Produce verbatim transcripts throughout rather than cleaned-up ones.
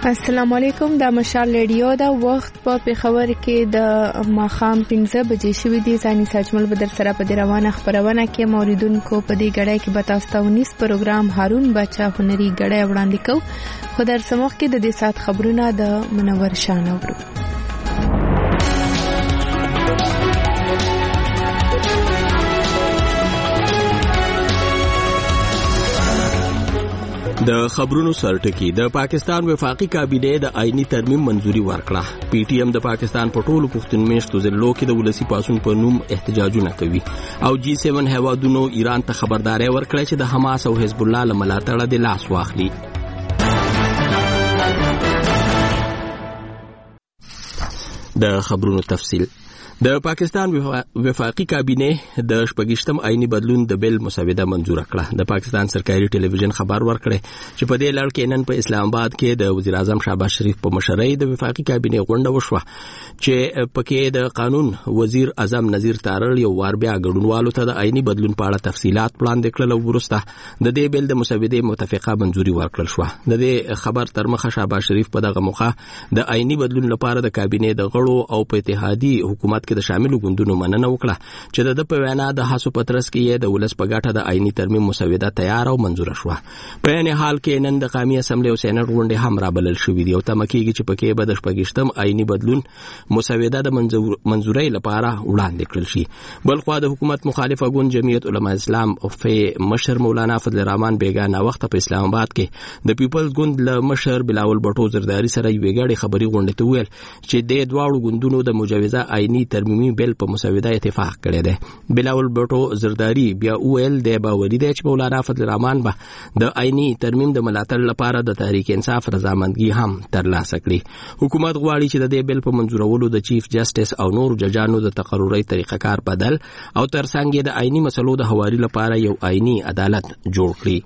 السلام علیکم. د مشال ریډیو دا وخت په پیښور کې د ماخام پنځه بجې شوې دي. ځاني ساجمل بدر سره په دې روانه خبرونه کې موریدونکو په دې غړای کې به تاسو ته ونیس پروګرام هارون بچا هنري غړای وړاندې کو. خو در سموخ کې د دې سات خبرونه د منور شان اورو. د خبرونو سرټکی. د پاکستان وفاقي کابینه د آئینی ترمیم منځوري ورکړه. پی ټی ایم د پاکستان په ټولو پښتونمیشتو ضلعو کې د ولسی پاسون په نوم احتجاجونه کوي او جی سیون هیوادونو ایران ته خبرداري ورکړه چې د حماس او حزب الله له ملاتړه د لاس واخلي. د خبرونو تفصیل. د پاکستان وفاقي کابینه د شپږشتم آئینی بدلون د بل مسوده منظور کړه. د پاکستان سرکاري ټلویزیون خبر ورکړی چې په دې لړ کې نن په اسلام آباد کې د وزیر اعظم شهباز شریف په مشرۍ د وفاقي کابینه غونډه وشوه چې پکې د قانون وزیر اعظم نذیر تارړ یو وار بیا ګډونوالو ته د آئینی بدلون په اړه تفصيلات وړاندې کړل او وروسته د دې بل د مسودې متفقه منظوري ورکړل شو. د دې خبر تر مخه شهباز شریف په دغه موخه د آئینی بدلون لپاره د کابینه د غړو او په اتحادی حکومت کې د شامل غوندونو مننه وکړه چې د په وینا د حساب پترس کې د ولس په ګټه د آئینی ترمیم مسوده تیار او منظور شوه. په یعنی حال کې نن د قومي اسمبلی او سېنات غونډه هم را بلل شوې دي او تمکیږي چې پکې به د شپږشتم آئینی بدلون مسوده د منظورۍ لپاره وړاندې کړل شي. بل خو د حکومت مخالفه ګوند جمعیت علماء اسلام او په مشر مولانا فضل الرحمن بیگانه وخت په اسلام آباد کې د پیپلز ګوند له مشر بلاول بټو زرداری سره یو غړي خبري غونډه ته ویل چې د دواړو ګوندونو د مجوزه آئینی ترمیمي بل په مسوده اتفاق کړی دی. بلاول بټو زرداری بیا ویل د باوري دی چې مولانا فضل الرحمن به د آئینی ترمیم د ملاتړ لپاره د تحریک انصاف رضامندګي هم ترلاسه کړي. حکومت غواړي چې د دې بل په منظورولو د چیف جسټس او نور ججانو د تقرری طریقه کار بدل او ترڅنګ د آئینی مسلو د حواري لپاره یو آئینی عدالت جوړ کړي.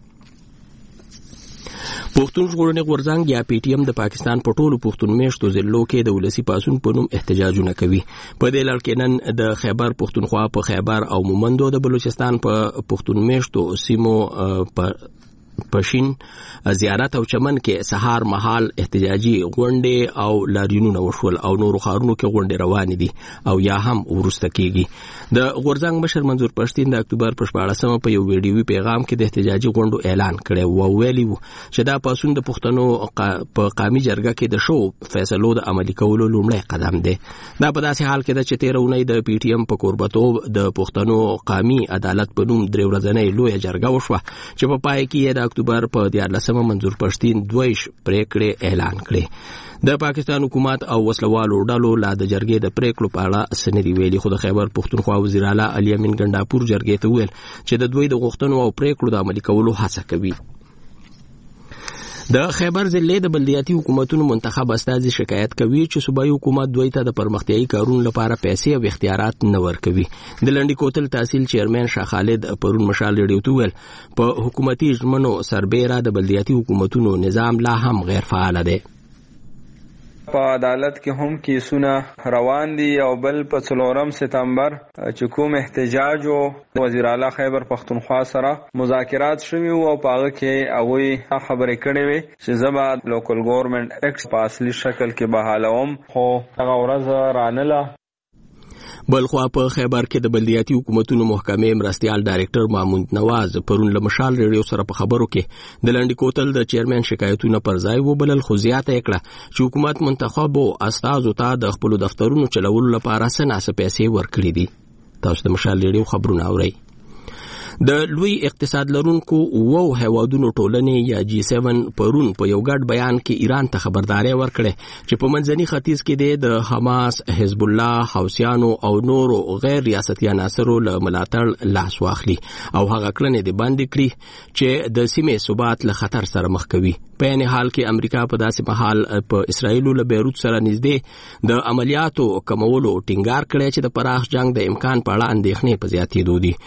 پښتون ژغورنې غورځنګ یا پی ټی ایم د پاکستان په ټولو پښتون میشتو ضلعو کې د ولسی پاسون په نوم احتجاجونه کوي. په دې لړ کې نن د خیبر پښتونخوا په خیبر او مومندو د بلوچستان په پښتون میشتو سیمو په پښین زیارت او چمن کې سهار مهال احتجاجي غونډې او لاریونونه وشول او نورو ښارونو کې غونډې روانې دي او یا هم ورسته کیږي. د غورځنګ مشر منظور پښتین د اکتوبر په شپاړسمه په یو ویډیوي پیغام کې د احتجاجي غونډو اعلان کړی او ویلي وو چې دا پاسون د پښتنو په قومي جرګه کې د شو فیصلو د عملي کولو لومړی قدم دی. دا په داسې حال کې چې تیر اونۍ د پی ټی ایم په کوربتوب د پښتنو قومي عدالت په نوم درې ورځنۍ لویه جرګه وشوه چې په پای کې د اکتوبر په دیارلسمه منظور پښتین دویش پریکړې اعلان کړې. د پاکستان حکومت او وسلوالو ډلو لا د جرګې د پریکړو په اړه سندري ویلي خو د خیبر پښتونخوا وزیر اعلی علي امین ګنداپور جرګې ته ویل چې د دوی د غوښتنو او پریکړو د عملي کولو هڅه کوي. د خیبر ضلع د بلدیاتي حکومتونو منتخب استازي شکایت کوي چې صوبایي حکومت دوی ته د پرمختیايي کارونو لپاره پیسې او اختیارات نه ورکوي. د لنډي کوتل تحصیل چیرمن شاه خالد پرون مشال ریډیو ته ویل په حکومتي ژمنو سربېره د بلدیاتي حکومتونو نظام لا هم غیر فعال دی. په عدالت کې هم کیسونه روان دي او بل په څلورم سپتمبر چې کوم احتجاج او وزیر اعلی خیبر پښتونخوا سره مذاکرات شوي او په هغه کې هغوی خبرې کړې وي چې زبا لوکل ګورنمنت ایکټ په اصلي شکل کې بحالوم خو هغه ورځ رانله. بل خو په خیبر کې د بلدیاتي حکومتونو محکمې مرستيال ډایریکټر محمود نواز پرون له مشال ریډیو سره په خبرو کې د لنډي کوتل د چیرمن شکایتونه پر ځای وبلل خو زیاته کړه چې حکومت منتخب او استازو ته د خپل دفترونو چلولو لپاره سناسه پیسې ورکړي دي. تاسو د مشال ریډیو خبرونه اورئ. د لوی اقتصاد لرونکو وو هیوادونو ټولنې یا جی سیون پرون په یو ګډ بیان کې ایران ته خبرداري ورکړه چې په منځني ختیځ کې د حماس، حزب الله، حوثیانو او نورو غیر ریاستي عناصرو له ملاتړ لاس واخلي او هغه کړنې د باندې کړی چې د سیمې ثبات له خطر سره مخ کوي. په یعنی حال کې امریکا په داسې مهال په اسرائیل له بیروت سره نږدې د عملیاتو کمولو ټینګار کړی چې د پراخ جنگ د امکان په اړه اندېښنې په زیاتېدو دي.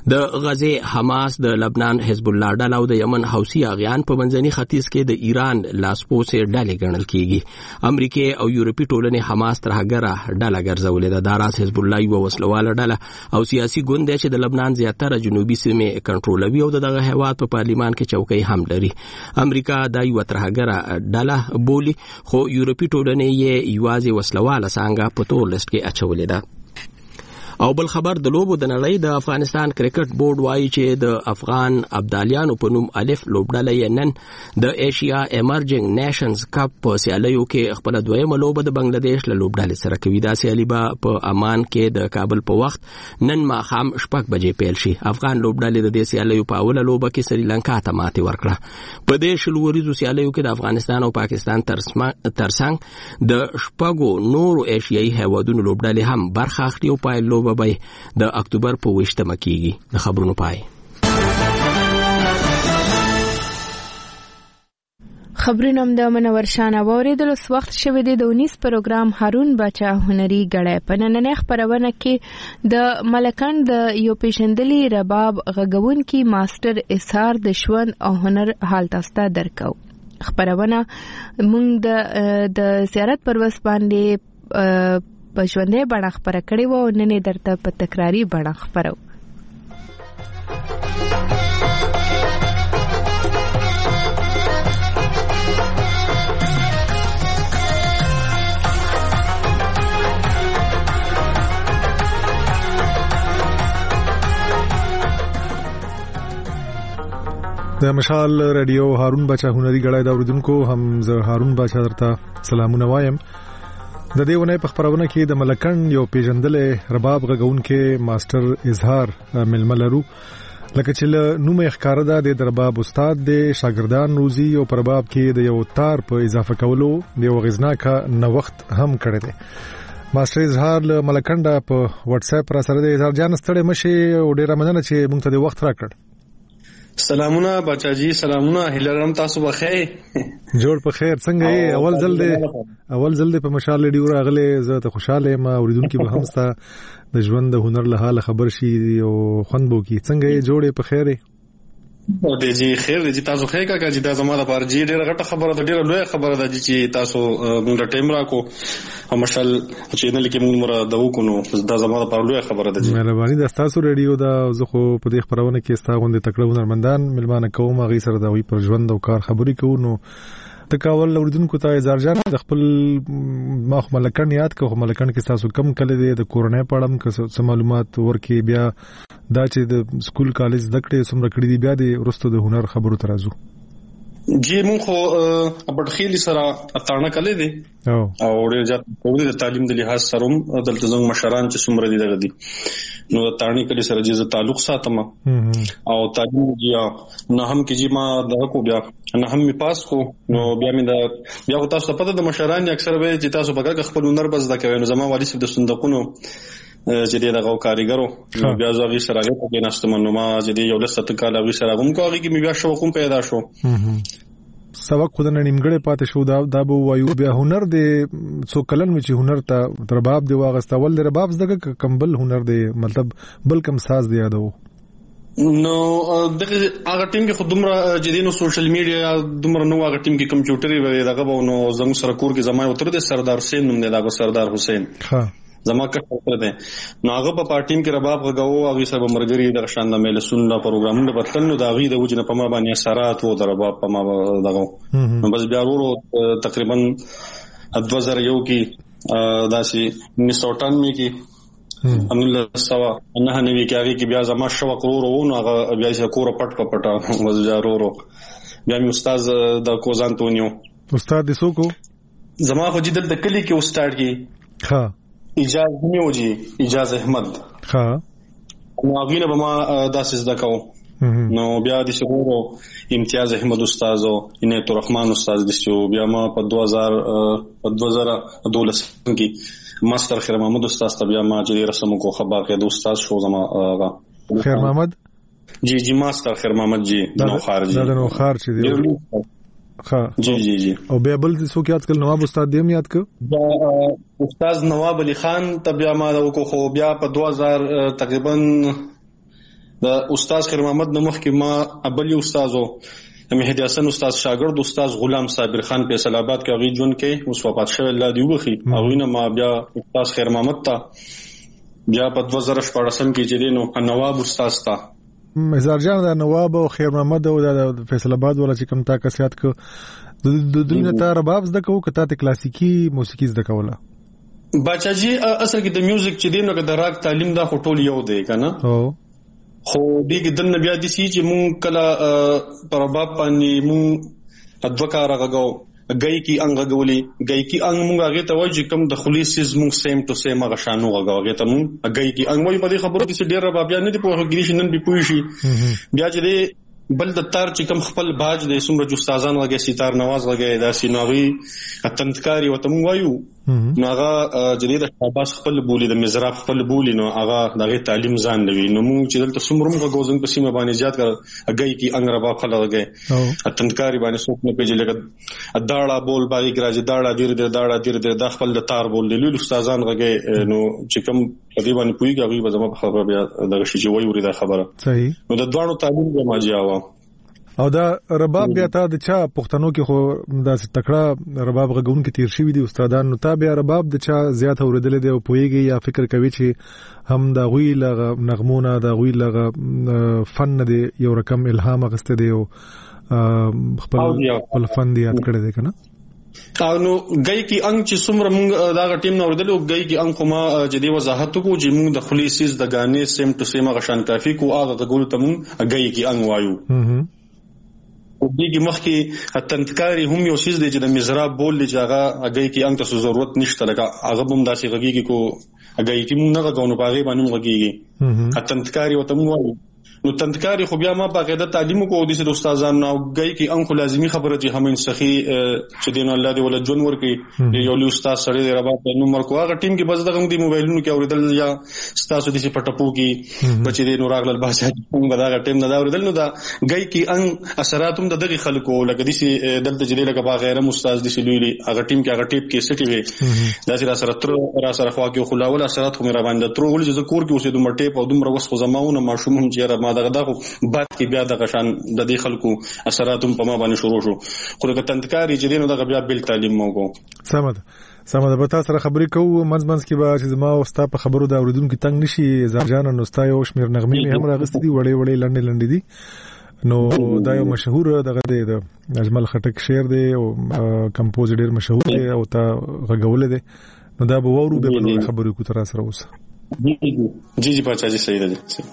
د غزه حماس د لبنان حزب الله ډله او د یمن حوثي اغیان په منځني ختیځ کې د ایران لاسپوڅې ډلې ګڼل کیږي. امریکای او یورپی ټولنې حماس تر هغه ډله ګرځولې ده. دا راز حزب الله یو وسلواله ډله او سیاسي ګوند دی چې د لبنان زیاتره جنوبي سیمې کنټرولوي او دغه هیواد په پارلیمان کې چوکۍ هم لري. امریکا دا یو تر هغه ډله بولی خو یورپی ټولنې یې یوازې وسلواله څنګه په تور لیست کې اچولې ده. او بل خبر د لوبو د نړۍ د افغانستان کرکټ بورډ وایي چې د افغان ابدالیانو په نوم الف لوبډله یې نن د ایشیا ایمرجنګ نیشنز کپ په سیالیو کې خپل دویمه لوبه د بنگلاديش له لوبډلې سره کوي. دا سیالي به په امان کې د کابل په وخت نن ماښام شپږ بجې پیل شي. افغان لوبډلې د دې سیالیو په اوله لوبه کې سریلانکا ته ماتې ورکړه. په دې شل ورځو سیالیو کې د افغانستان او پاکستان ترڅنګ د شپږو نورو ایشیایي هیوادونو لوبډلې هم برخه اخلي او پای لوبه به د اکتوبر په ویشتمه کېږي. د خبرونو پای. خبرونه د منور شانه اوریدل اوس وخت شوه د اونیس پروګرام هارون باچا هنري غړې په نننې خبرونه کې د ملکان د یو پیژندلي رباب غږونکي ماستر اسهار د ژوند او هنر حال تاسو درکو. خبرونه موږ د د زیارت پر وس باندې په ژوندې بڼه خبره کړې وه او نن یې درته په تکراري بڼه خبرو. د مشال رادیو هارون بچا هنري غړای دا اوریدونکو هم زه هارون بچا درته سلامونه وایم. د دې ونې په خبرونه کې د ملکن یو پیژندلې رباب غږونکي ماستر اظهار ململرو لکه چې له نومه ښکار ده د رباب استاد د شاګردان روزي او پر رباب کې د یو تار په اضافه کولو د یو غزناکه نوښت هم کړی دی. ماستر اظهار له ملکنډه په واتس اپ را سره د اظهار جان ستړي مشي او ډیره مننه چې موږ ته د وخت راکړ. سلامونه بچا جی سلامونه هلرم تاسو بخیر جوړ په خیر څنګه یې اول ځل دی اول ځل دی په مشال ډیو راغله زه ته خوشاله ما اوریدونکو به هم ستا د ژوند د هنر له حاله خبر شي او خوند بو کی څنګه یې جوړې په خیر او دې جی خیر دې تاسو خیر کا چې دا زموږ لپاره جی ډیره غټه خبره ده ډیره لوی خبره ده چې تاسو موږ ټیم راکو او مشال چې نه لیکي موږ مر د وکونو دا زموږ لپاره لوی خبره ده. مهرباني د تاسو ریډیو دا زه خو په دې خبرونه کې ستا غونډه تکړه هنرمندان ملمانه کوم غي سره دا وی پر ژوند او کار خبرې کوو. نو تکاول اوریدونکو ته اظهار جان د خپل ماخ ملکن یاد کو ملکن کې تاسو کم کله دی د کورونه پړم که معلومات ورکي بیا دا چې د سکول کالج دکړې سمره کړې دی بیا د ورستو د هنر خبرو ترازو جی مون خو ابټخیلی سره اتانه کله دی او ډېر ځات په دې تعلیم د لحاظ سره دلته زموږ مشران چې سمره دي دغه دي نو تانی کله سره جزه تعلق ساتم او تعلیم جی نه هم کې جی ما دغه کو بیا نه هم می پاس کو نو بیا می دا بیا تاسو ته پته د مشران اکثر به چې تاسو بګه خپل هنر بس دا کوي نو زموږ والی سب د صندوقونو چې دغه کاریګرو بیا زغی سره غو کې نشته نو ما چې یو لسته کال غوي سره کوم کوي کې بیا شو کوم پیدا شو سبق خود نه نیمګړې پاتې شو دا دا به وایو بیا هنر دی څو کلن چې هنر ته رباب دی واغستول دی رباب زده کمبل هنر دی مطلب بل کم ساز دی یادو نو دغه هغه ټیم کې خودمره جدينو سوشل میډیا دومره نو هغه ټیم کې کمپیوټر وی دغه نو زموږ سره کور کې زمای وتر دي سردار حسین نوم دی دا سردار حسین ها زما کړه ده نو هغه په پارټیم کې رباب غو هغه سره مرګري د شاند مېل سنلا پروګرامونه بدلنو دا غي د وجنه په ما باندې اثرات وو د رباب په ما دغه نو بس بیا ورو تقریبا دو هزار یو کې داسي نسوټان می کې امله سوا نه نوي کې هغه کې بیا زما شوق ورو ورو نو هغه بیا چې کور پټ په پټه بس بیا ورو بیا می استاد د کوزانتونیو استاد دې سوکو زما خو جدل د کلی کې استاد کې ها اجازه میوجي اجازه احمد ها نو غینه به ما داسې زده کوم نو بیا د شغورو امتیاز احمد استاد او عنایت الرحمن استاد د شو بیا ما په دو هزار په دو هزار دولس کې ماستر خیر محمد استاد ته بیا ما چې رسمو کو خبر کې د استاد شو زما خیر محمد جی جی ماستر خیر محمد جی نو خارجي دا نو خارجي دی ها جی جی جی او بیا بل څه کې آجکل نواب استاد دیم یاد ک دا استاد نواب علي خان ته بیا ما د کو خو بیا په دو هزار تقریبا د استاد خیر محمد نمخ کې ما ابل استادو مهدی حسن استاد شاګرد استاد غلام صابر خان په فیصل آباد کې غي جون کې اوس وفات شوی الله دی وبخي او نه ما بیا استاد خیر محمد تا بیا په دوه زره شپږم کې چې نو نواب استاد تا مزار جان د نواب او خیر محمد او د فیصل آباد ولا چې کوم تا کسيات ک د دنیا ته رباب زده کو کته ته کلاسیکی موسیقي زده کوله بچاجي اصل کې د میوزیک چې دینو کې د راګ تعلیم دا خټول یو دی کنه او خو دې کې د بیا د سي چې مون کله پر رباب باندې مون ادوکار غاغو گئی کی انګ غولي گئی کی انګ مونږ هغه ته وایي چې کوم د خلیص مونږ سیم ټو سیم هغه شانو غاغو ته مونږ گئی کی انګ وایي په دې خبرو کې ډېر رباب نه دي په هغه کې نن به پوي شي بیا چې بل د تار چې کوم خپل باج د سمره جو استادان وګي ستار نواز وګي دا سينوغي اتنتکاری وته مونږ وایو نو هغه جديد شاباس خپل بولی د مزراب خپل بولی نو هغه دغه تعلیم ځان لوي نو مونږ چې دلته سمروم غوزنګ په سیمه باندې زیات کړ اگئی کی انګ رباب خلا وګي اتنتکاری باندې څوک نه پیژل لګ داړه بول باغی ګراج داړه ډیر ډیر داړه ډیر ډیر د خپل د تار بول دی لول استادان وګي نو چې کوم په دې باندې پویږي هغه به زما په خبره بیا دغه شي چې وایي ورته خبره صحیح نو د دوانو تعلیم به ماجیاوه او دا رباب بیا ته د چا پښتنو کې خو دا تکړه رباب غږون کې تیر شوی دي استادان نو تا بیا رباب د چا زیات اوریدل دي او پويږي یا فکر کوي چې هم دا غوي لغه نغمونه دا غوي لغه فن دي یو رقم الهام غسته دي او خپل خپل فن دي یاد کړی دی کنه او نو گئی کی انګ چې څومره مونږ دا ټیم نو وردل او گئی کی انګ کومه جدي وضاحت کو چې مونږ د خلیصیز د غانې سیم ټو سیم غشان کافي کو هغه غول ته مونږ گئی کی انګ وایو او دغه مخ کې اتنتکاری هم یو شیز دی چې د مزراب بول دی چې هغه گئی کی انګ ته ضرورت نشته لکه هغه هم داسې غږی کو گئی کی مونږ نه غونو پاغي باندې غږیږي اتنتکاری وته مونږ وایو نو تندکاری خو بیا ما باقاعده تعلیم کو د سید استادانو نو گئی کی انکو لازمی خبره چې همین سخی چې دین الله دی ول جون ورکی یو لی استاد سره دی ربا په نمبر کو هغه ټیم کې بس دغه دی موبایلونو کې اوریدل یا استاد د سي پټپو کې بچی دی نو راغل باسه موږ دا ټیم نه دا اوریدل نو دا گئی کی ان اثراتم د دغه خلکو لکه د سي دلته جدي لکه با غیر استاد د سي لوی هغه ټیم کې هغه ټیپ کې سټي وي دا سره سره تر را سره خوا کې خلاول اثرات خو مې را باندې تر ول چې ذکر کې اوسې د مټې په دومره وسخه زماونه ماشوم هم چې دغه دغه بعد کې بیا د غشان د دې خلکو اثراتم په ما باندې شروع شو خو د تندکاری چې دینو دغه بیا بل تعلیم موګو سمد سمد به تاسو سره خبرې کوو منځ کې به چې زما او ستا په خبرو دا اوریدونکو تنگ نشي زرجان نو ستا یو شمیر نغمې هم راغستې دي وړې وړې لنډې لنډې دي نو دا یو مشهور دغه دی د اجمل خټک شعر دی او کمپوز ډیر مشهور دی او تا غږول دی نو دا به وورو به نور خبرې کو تر سره اوس جی جی جی پاچا جی صحیح ده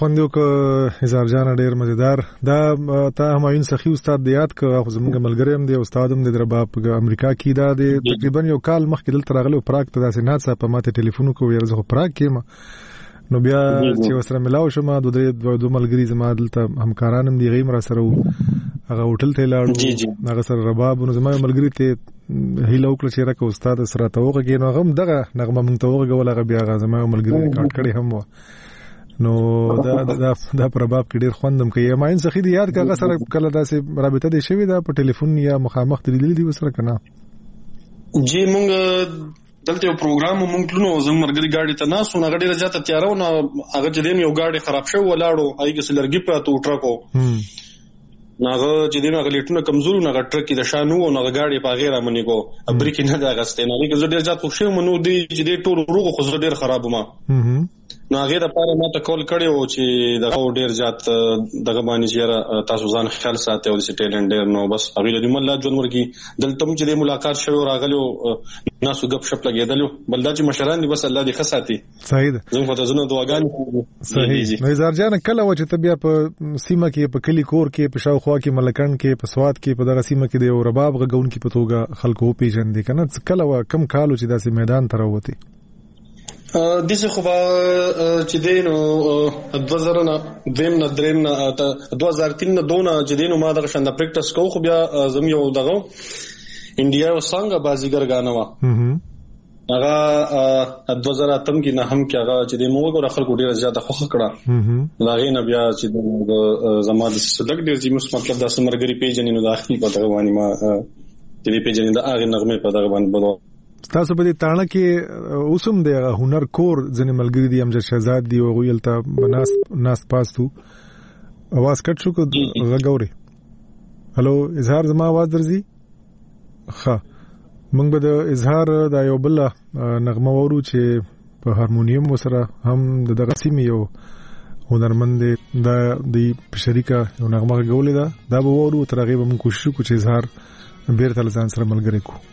خوند یو ک هزار جان ډیر مزیدار دا تا همایون سخی استاد د یاد ک خو زمونږ ملګری هم دی استاد هم د رباب په امریکا کې دا د تقریبا یو کال مخکې دلته راغلی پراګ ته داسې ناڅه په ماته ټلیفون کوو یره زه پراګ کې نو بیا چې وسره ملاو شم د دوه دوه ملګری زما دلته همکاران هم دی غیم را سره هغه هوټل ته لاړو هغه سره رباب نو زما ملګری ته هیله وکړه چې راکو استاد سره ته وګورې نو هغه دغه نغمه مونږ ته وګورل هغه بیا هغه زما ملګری ریکارډ کړی هم و نو دا دا دا پر رباب کې ډیر خوندم کوي ماین سخی دی یاد کاغه سره کله داسې رابطه دي شوی دا په ټلیفون یا مخامخ دلیل دی وسره کنه جی مونږ دلته یو پروګرام مونږ کلونو زموږ مرګري گاډي ته ناسو نه غړي راځه ته تیارو نه هغه چې دیم یو گاډي خراب شو ولاړو هغه سلرګي پاتو ټرکو ناغه چې دینه غلیټونه کمزورو نه ټرک کې د شانو او نه غاډي په غیره منی کو ابریک نه دا غسته نه لکه زه ډیر ځات خوشم منو دی چې ډیر ټول روغ خو زه ډیر خراب ما نو هغه د پاره ما ته کول کړي او چې دغه ډیر ځات دغه باندې چې تاسو ځان خیال ساتي او چې ټیلنټ ډیر نو بس هغه د مله جون ورکی دلته چې د ملاقات شوی راغلو ناسو غب شپ لګیدلو بلدا چې مشران دي بس الله دې خصاتي صحیح ده زه خو ته زنه دعاګانې صحیح نو زار جان کله و چې تبیا په سیمه کې په کلی کور کې په شاوخوا کې ملکان کې په سواد کې په دغه سیمه کې د رباب غون کې په توګه خلکو پیژندې کنه کله و کم کالو چې داسې میدان ته راوتی دغه خو چې دینو دوه زره نه دیم نه دریم نه دوه زره تین نه دونه چې دینو ما دغه شنده پریکټس کوو خو بیا زم یو دغه انډیا او څنګه بازیګر غانوا هغه دوه زره اتم کې نه هم کې هغه چې د موږ خلکو ډیره زیاته خوخه کړه دا غي نه بیا چې د زماده صدق ډیر چې مطلب د سمرګری پیجن نو داخلي په دغه باندې ما چې دی پیجن د هغه نغمه په دغه باندې بلو تاسو په دې تاڼه کې اوسم د هنر کور ځنې ملګری دي امجد شهزاد دی او ویلته بناس ناس پاستو اواز کټ شو کو غاوري هالو اظهار زما आवाज درځي ښه موږ به د اظهار د یو بل نغمه ورو چې په هارمونیم وسره هم د دغه سیمې یو هنرمند د د شریکه یو نغمه غولې ده دا به ورو تر هغه به موږ کوشش وکړو چې اظهار بیرته ځان سره ملګری کو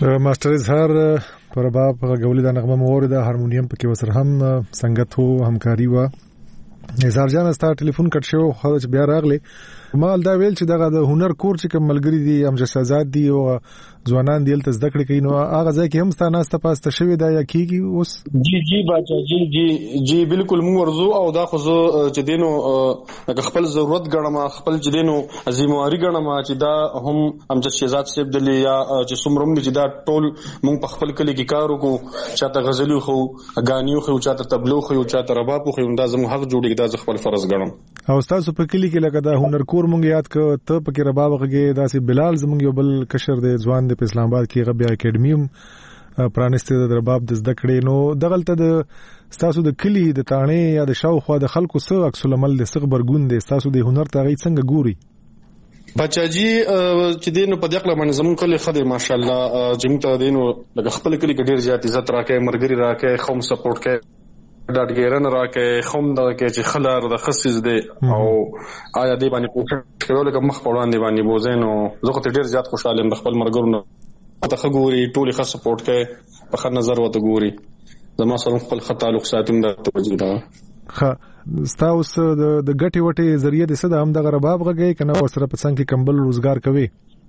ماستر اظهار پر باب غولې د نغمه مورد هارمونیم پکې وسر هم څنګه تو همکاري وا اظهار جان ستا ټلیفون کټ شو خو بیا راغلی ما دا ویل چې دغه د هنر کور چې کوم ملګری دي امجد آزاد دي او ځوانان دي تل زده کړې کوي نو هغه ځکه هم ستانه است پاسته شوی دا یا کیږي اوس جی جی باچا جی جی جی بالکل مو ورزو او دا خو چې دینو خپل ضرورت غنم خپل چې دینو عظیمواري غنم چې دا هم امجد شهزاد صاحب دلی یا چې سمرم چې دا ټول مونږ په خپل کلی کې کار وکړو چاته غزلی خو غانیو خو چاته تبلو خو چاته رباب خو دا زموږ حق جوړي دا خپل فرض غنم او تاسو په کلی کې لکه دا هنر کور مونږ یاد ک ته پکې رباب غږی داسې بلال زمونږ یو بل کشر دی ځوان دی په اسلام آباد کې غبیا اکیډمیم پرانسته د رباب د زده کړې نو دغلته د تاسو د کلی د تانه یا د شاوخوا د خلکو سره عکس العمل د صغبرګون دی تاسو د هنر تاغي څنګه ګوري بچا جی چې دینو په دغه باندې زمون کلی خدای ماشاءالله چې موږ دینو د خپل کلی کې ډیر زیات عزت راکې مرګري راکې قوم سپورټ کې ډاډګیرن راکې خوم دا کې چې خلار د خصیز دی او آیا دی باندې کوشش کوي لکه مخ په وړاندې باندې بوزینو زه خو ډیر زیات خوشاله یم د خپل مرګرو ته خګوري ټولي خاص سپورټ کوي په خن نظر وته ګوري زما سره خپل خطا لوک ساتم د توجه دا خ تاسو د د ګټي وټي ذریعہ د صد هم د رباب غږی کنه ورسره په څنګه کې کمبل روزګار کوي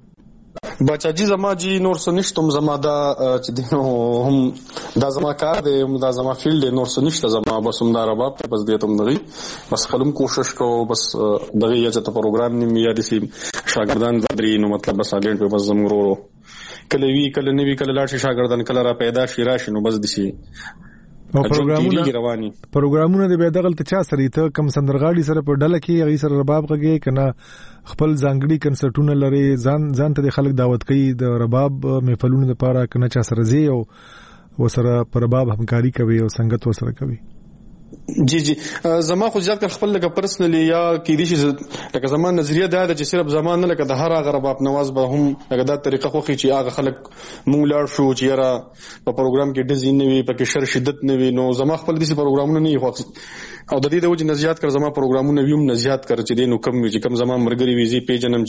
بچا جی زما جی نور سنشتم زما دا چې دینو هم دا زما کار دی دا زما فیلډ نور سنشت زما بس هم دا رباب بس دې تم دغی بس خلم کوشش کو بس دغه یا چې پروګرام نیم یا دي شاګردان درې نو مطلب بس اګینټ په بس زمورو کله وی کله نوی کله لاړ شاګردان کله را پیدا شي راشي نو بس دي او پروګرامونه پروګرامونه د به دغه ته چا سره ته کم سندرغاړي سره په ډله کې غي سره رباب غږی کنه خپل ځانګړي کنسرټونه لري ځان ځان ته خلک دعوت کوي د رباب محفلونو لپاره کنه چا سره زی او وسره پر رباب همکاري کوي او څنګه تو سره کوي جی جی زما خو ځکه خپل لکه پرسنلی یا کې دي چې لکه زما نظریه دا ده چې صرف زما نه لکه د هر هغه رباب نواز به هم لکه دا طریقه خو چې هغه خلک مونږ لاړ شو چې را په پروګرام کې ډیزاین نه وي پکې شر شدت نه وي نو زما خپل دي پروګرامونه نه وي او د دې د وجه نزيات کړ زما پروګرامونه ویم نزيات کړ چې دینو کم چې کم زما مرګري ویزي پیجنم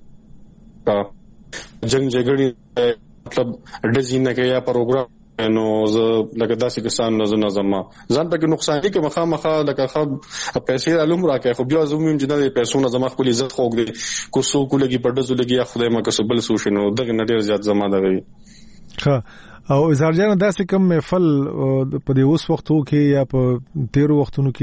چې جنگ جګړې مطلب ډیزاین نه کوي یا پروګرام نو زه لکه داسې کسان نه زنه زما ځان ته کې نقصان دي کې مخه مخه لکه خب پیسې علوم راکې خو بیا زموږ چې د پیسو نه زما خپل عزت خوګ دي کو سو کو لګي پډزو لګي خدای ما کسب بل سو شنو دغه نډیر زیات زما دغه ښه او اظهار جان داسې کوم محفل په دې اوس وختو کې یا په تیر وختونو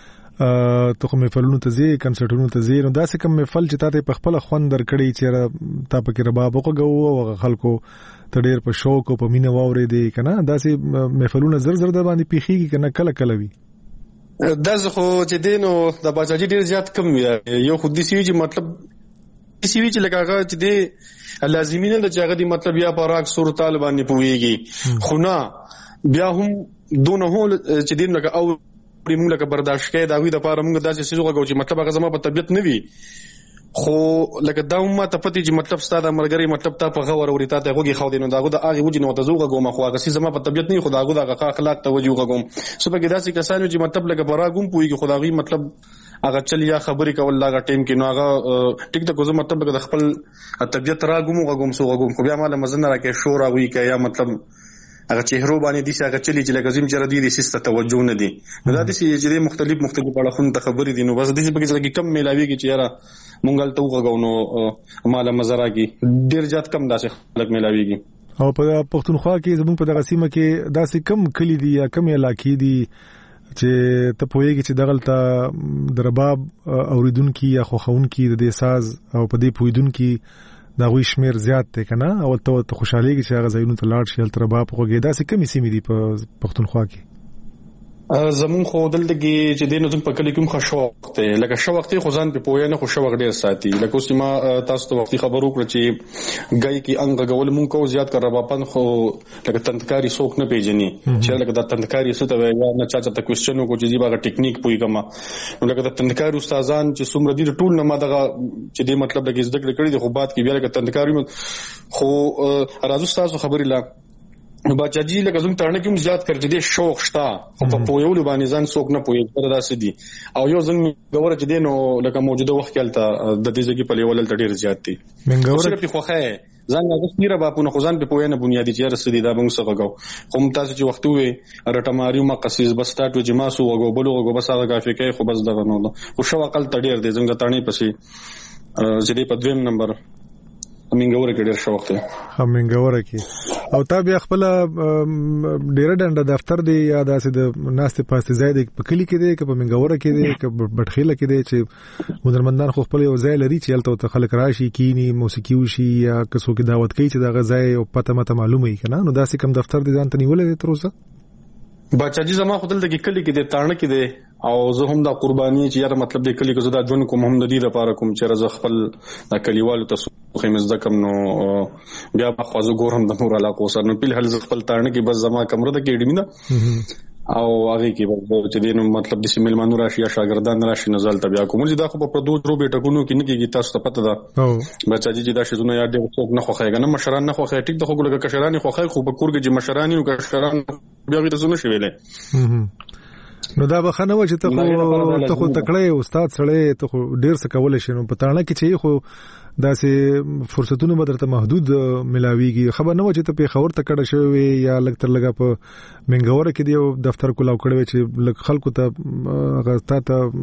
کې ته کوم محفلونو ته ځي کنسرټونو ته ځي نو داسې کوم محفل چې تاسو په خپل خوند درکړي چې تا په کې رباب وکړو او خلکو ته ډېر په شوق او په مینه واوري دي کنه داسې محفلونه زر زر د باندې پیخيږي کنه کله کله وي داسې خو چې دینو د باجاجي ډېر زیات کم وي یو خو دې سوي چې مطلب دې سوي چې لکه هغه چې دې لازمي نه د چاغه دي مطلب یا پراک صورت طالبان نه پويږي خو نه بیا هم دونه هول چې دین لکه او موږ لکه برداشت کړي دا وی د پاره موږ داسې سيزو غو چې مطلب هغه زما په طبيعت نه وي خو لکه دا ما ته پتی چې مطلب ستاسو مرګري مطلب تا په غور اوري تا ته غوږی خو دینو داغه د اغه وجه نو ته زوغه کوم خو هغه سي زما په طبيعت نه خداغه د اخلاق ته وجه کوم سبا کې داسې کسانو چې مطلب لکه براګوم پويږي خداغي مطلب هغه چل یا خبري کول لاغه ټیم کې نو هغه ټیک ته کوم مطلب د خپل طبيعت راګوم غوم سو غوم خو بیا مال مزنه راکې شور اوي کې یا مطلب هغه چهرو باندې دي هغه چلی چې لکه زم جردي دي سیسته توجه نه دي نو دا دي چې مختلف مختلف اړخونه ته خبرې دي نو بس دې په کې کم ملاوي کې چې یاره مونږ ته وګورو مال مزرا کې ډیر جات کم داسې خلک ملاويږي او په پښتونخوا کې زموږ په دغه سیمه کې داسې کم کلی دي یا کم علاقې دي چې ته پوهیږي چې دغلته د رباب اوریدونکو یا خوخونکو د دې ساز او په دې پویدونکو دا غوي شمیر زیات دی کنه او ته خوشاليږي چې هغه زینو ته لاړ شي تر رباب خوګي داسې کمی سیمې دي په پښتونخوا کې زمون خو دلته کې چې دینو زم په کلی کوم خشوق ته لکه شوق ته خو ځان په پوهه نه خو شوق ډیر ساتي لکه اوس ما تاسو ته وختي خبرو کړ چې گای کې انګ غول مونږ کو زیات کر ربابن خو لکه تندکاری سوق نه پیژني چې لکه د تندکاری څه ته یا نه چا چا کوېسچنو کو چې دی باغ ټیکنیک پوي کما نو لکه د تندکاری استادان چې څومره دي ټول نه ما دغه چې دی مطلب د زده کړې کړې د خو بات کې بیا لکه تندکاری خو راځو تاسو خبرې لا نو باچاجي لکه زم ترنه کوم زیات کړی دي شوق شتا خو په پویول باندې ځان څوک نه پوي پر داسې دي او یو ځن غوړه چې دینو لکه موجوده وخت کې د دې ځګي په لیول ته ډیر زیات دي منګوره په خوخه ځان هغه سپیره باپونه خو ځان په پوهه نه بنیادی چې رسېدي دا موږ څه غو خو تاسو چې وخت وې رټماریو مقصیز بس تاټو چې ماسو وګو بلو وګو بس هغه کافي کوي خو بس دغه نو خو شو عقل تډیر دي څنګه تانی پسې چې په دویم نمبر همینګوره کې ډیر شو وخت همینګوره کې او تا بیا خپل ډیر ډنډه دفتر دی یا داسې د ناستې پاستې ځای دی په کلی کې دی که په منګوره کې دی که بټخیله کې دی چې هنرمندان خو خپل یو ځای لري چې هلته ته خلک راشي کینی موسیقي وشي یا که څوک دعوت کوي چې دغه ځای او پته مته معلومه وي کنه نو داسې کوم دفتر دی ځان ته نیولې تر اوسه بچاجي زما خپل د کلی کې د تارڼ کې دی او زه هم د قرباني چې یاره مطلب د کلی کې زدا جون کوم هم د دې لپاره کوم چې رز خپل د کلیوالو تاسو خیمز د کم نو بیا په خوازو ګورم د نور علاقو سره نو په هل خپل تارڼ کې بس زما کمره د کې ډیمه او هغه کې چې دینو مطلب د سیمل مانو راشي یا شاګردان راشي نزل تبیا کوم چې دا خو په دوه درو بیٹکونو کې نه کېږي تاسو ته پته ده بچاجي چې دا شزونه یاد دی څوک نه خوخایګا نه مشران نه خوخای ټیک د خو ګلګه کشرانی خوخای خو په کور کې چې مشرانی او کشران بیا غي تاسو نه شي ویلې نو دا بخنه و چې ته خو ته خو تکړه استاد سره ته خو ډیر څه کول شي نو په تاړه کې چې خو داسې فرصتونو به درته محدود ملاويږي خبر نه و چې ته په خبر تکړه شوی یا لګ تر لګه په منګوره کې دی دفتر کولاو کړو چې لګ خلکو ته غلطه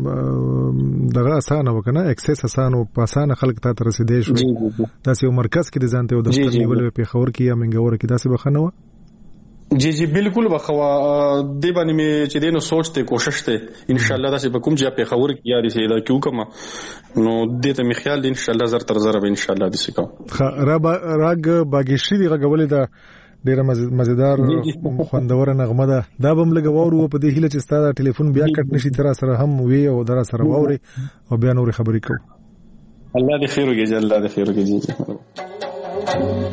ته دغه اسانه وکنه اکسس اسانه په اسانه خلک ته رسیدي شو داسې یو مرکز کې ځانته یو دفتر نیول په خبر کې یا منګوره کې داسې بخنه و جی جی بالکل بخوا دی باندې می چې دینو سوچته کوشش ته ان شاء الله داسې به کوم چې په خبر کې یاري سي دا کیو کما نو دې ته می خیال ان شاء الله زر تر زر به ان شاء الله دې سکو را راګ باګشري دی غولې دا ډیره مزیدار خوندور نغمه ده دا بم لګوورو په دې هیله چې ستاسو ټلیفون بیا کټ نشي تر سره هم وی او در سره ووري او بیا نور خبرې کو الله دې خیر وکړي الله دې خیر وکړي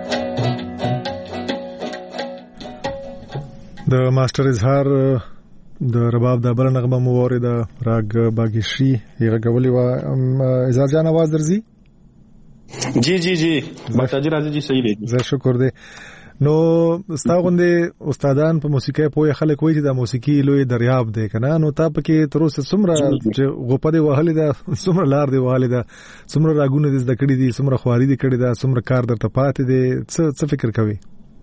د ماستر اظهار د رباب د بل نغمه مو ورده راګ باګشي یغه غولې وا اظهار جان आवाज درځي جی جی جی ماته راځي جی صحیح دی زه شکر دی نو ستاغوندې استادان په موسیقي په خلک وایي چې د موسیقي لوی دریاب دی کنه نو تا پکې تر اوسه څومره چې غوپه دی وهلې ده څومره لار دی وهلې ده څومره راګونه دې زده کړې دي څومره خواري دي کړې ده څومره کار درته پاتې دی څه څه فکر کوي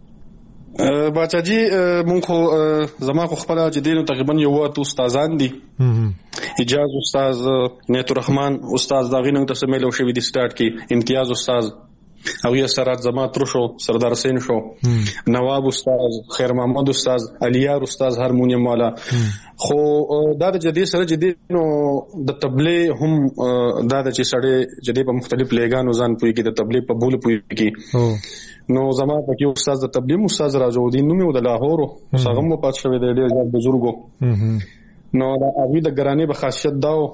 باچا جی مونږ خو زما خو خپل چې دینو تقریبا یو وته استادان دي اجازه استاد نیت الرحمن استاد داغې نن ته سمېلو شوی دی سٹارټ کې امتیاز استاد او یا سرات زما تر شو سردار حسین شو نواب استاد خیر محمد استاد علیار استاد هارمونیم والا خو دا د جدي سره جدي نو د تبلیغ هم دا د چې سړی جدي په مختلف لیګانو ځان پوي کې د تبلیغ په بول پوي کې نو زما په کې استاد د تبلیغ استاد راجودین نو د لاهور څنګه مو پات شوی دی ډېر بزرګو نو دا اوی د ګرانی په خاصیت داو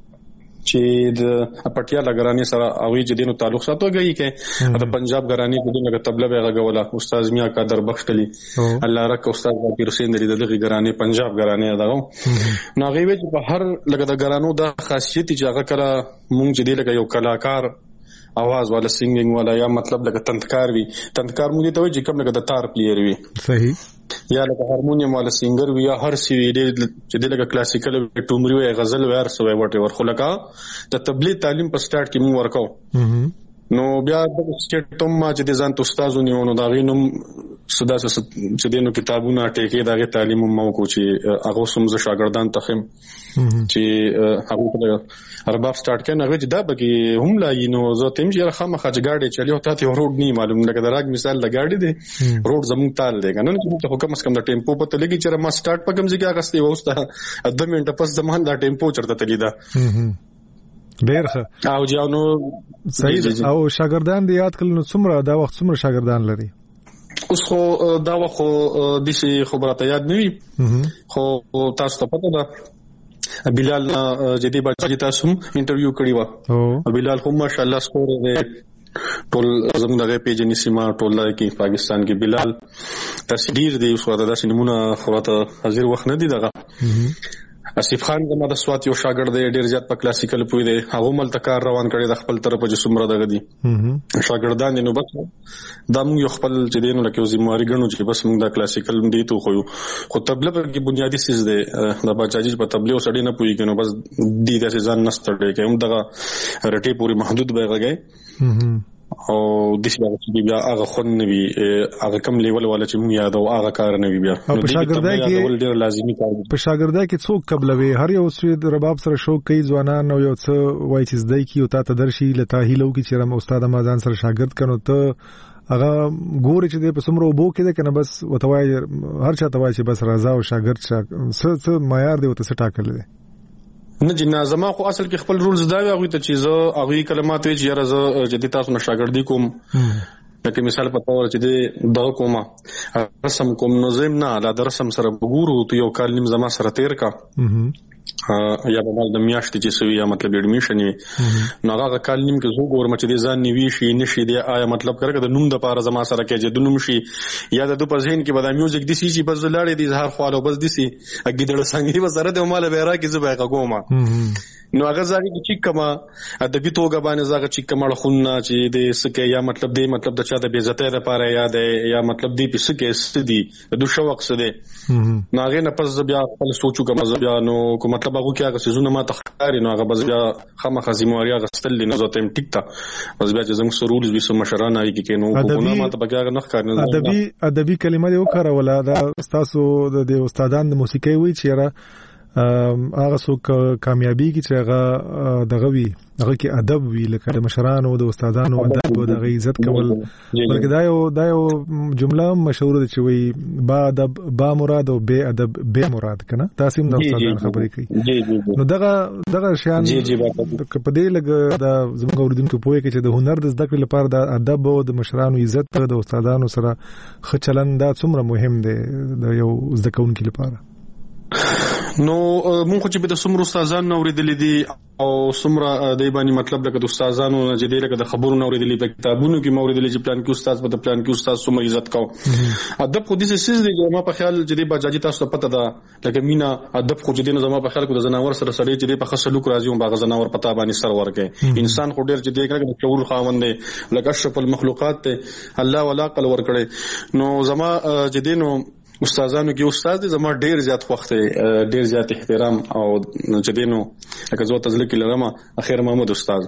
چې د پټیا لګرانی سره اوی جدينو تعلق ساتوږي کې د پنجاب غرانی د دغه تبله به غولا استاد میا قادر بخش کلی الله رک استاد ذکر حسین د دغه غرانی پنجاب غرانی دغه نو غوی چې په هر لګه د غرانو د خاصیت چې هغه کړه مونږ چې دی لګه یو کلاکار आवाज والا سینګینګ والا یا مطلب لکه تندکار وي تندکار مونږ ته وایي چې کوم لکه د تار پلیئر وي صحیح یا لکه هارمونیم والا سینګر وي یا هر سی وی ډېر چې د لکه کلاسیکل ټومري وي غزل وي ارس وي وټ ور خو لکه د تبلیغ تعلیم په سٹارټ کې مونږ ورکاو نو بیا د سټیټ ټوم ما چې د ځان استادو نیونو دا غینم صدا چې دینو کتابونه ټیکې دا غي تعلیم مو کو چې هغه سم ز شاګردان تخم چې هغه په ارباب سٹارټ کړي هغه چې دا بګي هم لا یینو زه تم چې خامخا جګاړي چلیو ته روډ نه معلوم لکه دراګ مثال لګاړي دي روډ زموږ تال دی کنه چې حکم اس کم د ټیمپو په تلګي چې ما سٹارټ پکم ځکه هغه ستې وسته اته منټه پس زمان دا ټیمپو چرته تلی دا ډیر ښه او ځانو صحیح او شاګردان دی یاد کړل نو څومره دا وخت څومره شاګردان لري اوس خو دا وخت د شي خبرته یاد نه وي خو تاسو ته پته ده بلال جدي بچی تاسو انټرویو کړی و بلال هم ماشاءالله سکور دی ټول زموږ دغه پیجن سیما ټول کې پاکستان کې بلال تصدیر دی اوس ودا د نمونه خواته حاضر وخت نه دی دغه اسیف خان زما د سوات یو شاګرد دی ډیر زیات په کلاسیکل پوی دی هغه مل تکار روان کړي د خپل طرف چې څومره دغه دي شاګردان نو بس دا موږ یو خپل چې دینو لکه ذمہواری ګڼو چې بس موږ د کلاسیکل دی ته خو خو تبلیغ کې بنیادی سیز دی د بچاجي په تبلیغ سړی نه پوي کنه بس دی د ځان نستړي کې هم دغه رټي پوری محدود بیغږي او د شي بیا هغه خون نوي هغه کم لیول ولا چې موږ یاد او هغه کار نوي بیا په شاګردای کې ډیر لازمي کار دی په شاګردای کې څوک قبلوي هر یو سوید رباب سره شوق کوي ځوانان نو یو څه وای چې زدای کی او تا ته درشي لته هیلو کې چې رم استاد مازان سره شاګرد کنو ته هغه ګوري چې په سمرو بو کې ده کنه بس وتوای هر چا توای چې بس رضا او شاګرد څه څه معیار دی او څه ټاکل دي نه جنا زما خو اصل کې خپل رولز دا وی هغه ته چیزه هغه کلمات وی چې یاره زه جدي تاسو نه شاګردي کوم لکه مثال په تور چې د کومه رسم کوم نو زم نه لا درسم سره وګورو ته یو کال نیم زما سره تیر کا یا په مال د میاشتې چې سوي یا مطلب اډمیشن وي نو هغه کال نیم کې زه ګورم چې د ځان نیوي شي نشي دی آیا مطلب کړه د نوم د پاره زما سره کې چې د نوم شي یا د په ذهن کې به د میوزیک دي شي بس لاړې دي اظهار خواله بس دي سي اګیدل څنګه به سره د مال به را کې زبې کومه نو هغه ځکه چې کما ادبي توګه باندې زغه چې کمل خوننا چې د سکه یا مطلب دی مطلب د چا د بیزته د پاره یاد یا مطلب دی پس کې ستدي د شوق سده ناغه نه پس بیا خپل سوچو کوم بیا نو کو مطلب هغه کې هغه سيزونه ما تخکاری نو هغه بس بیا خامخا زمواري هغه ستل نه زته ټیک تا بس بیا چې زموږ سرولز به سم مشران هغه کې نو کوونه ما ته بګا نه ښکار نه ادبي ادبي کلمه دی وکړه ولا دا تاسو د استادان د موسیقي وی چې هغه څوک کامیابی کی چې هغه دغه وی هغه کې ادب وی لکه د مشرانو د استادانو ادب او د عزت کول بلکې دا یو دا یو جمله مشهور ده چې وی با ادب با مراد او به ادب به مراد کنه تاسو هم د استادانو خبرې کوي نو دغه دغه شان په دې لګ دا زموږ اوریدونکو پوهه کې چې د هنر د زده کړې لپاره د ادب او د مشرانو عزت د استادانو سره خچلن دا څومره مهم دی د یو زده کوونکي لپاره نو مونږ چې به د څومره استادانو اوریدلې دي او څومره د باندې مطلب لکه د استادانو چې د لکه د خبرونو اوریدلې په کتابونو کې اوریدلې چې پلان کې استاد په پلان کې استاد څومره عزت کاو ادب خو دې څه دي چې ما په خیال چې د باجاجي تاسو پته ده لکه مینا ادب خو چې د نظام په خیال کې د زناور سره سړی چې د په خاصه لوک راځي او باغ زناور پتا باندې سر ورکه انسان خو ډېر چې د کړه د شعور خاوند دی لکه اشرف المخلوقات ته الله ولا قل ور کړي نو زما چې دینو استادانو کې استاد زما ډیر زیات وخت ډیر زیات احترام او چې دینو لکه زو تزل کې لرم اخر محمود استاد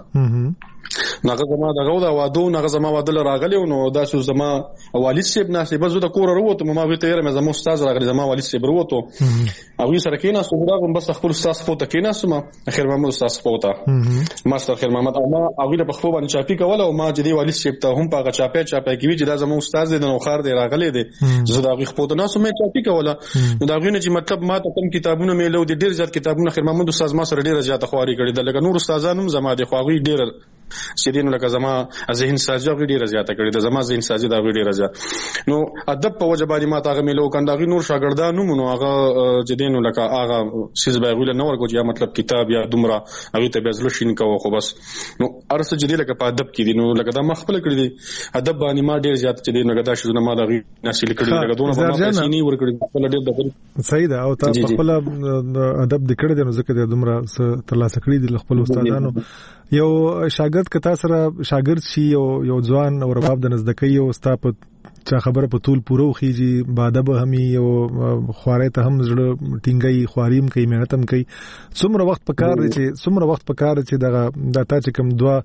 ناغه زما دغه دا وادو ناغه زما وادل راغلی نو دا شو زما والد صاحب ناسې بس د کور وروته ما وی ته مې زما استاد راغلی زما والد صاحب وروته او یې سره کېنا سو دا بس خپل استاد فوته کېنا سم اخر محمود استاد فوته ماستر خیر محمد او ما هغه په خپل باندې چاپی کول او ما چې دی والد صاحب ته هم په چاپی چاپی کې چې دا زما استاد دی نو خار دی راغلی دی زه دا غي خپل نه سم چاپی کوله دا غوینه چې مطلب ما ته کوم کتابونه مې لو دي ډیر زیات کتابونه خیر محمد استاد ما سره ډیر زیات خواري کړي د لکه نور استادانو زما د خواغي ډیر سیدینو لکه زما ذهن سازي غوډي ډیره زیاته کړې د زما ذهن سازي دا غوډي ډیره زیات نو ادب په وجه باندې ما ته غملو کنداغي نور شاګردانو نو هغه جدينو لکه هغه سیس به غوله نور کو چې مطلب کتاب یا دمره هغه ته بزلو شین کوو خو بس نو ارسه جدي لکه په ادب کې دي نو لکه دا مخبل کړی دي ادب باندې ما ډیر زیات چې نو دا شونه ما دغه ناسیل کړی لکه دونه ما پیسې نه ور کړی خپل ډیر د صحیح ده او تاسو خپل ادب د کړی د ذکر د دمره ترلاسه کړی د خپل استادانو یو شاګرد کته سره شاګرد شي یو یو ځوان او رباب د نزدکۍ او ستا په چا خبره په طول پورو خيږي باده به همي یو خوارې ته هم زړه ټینګي خواریم کوي مهنت هم کوي څومره وخت پکار دی چې څومره وخت پکار دی چې دغه د تا چې کوم دوا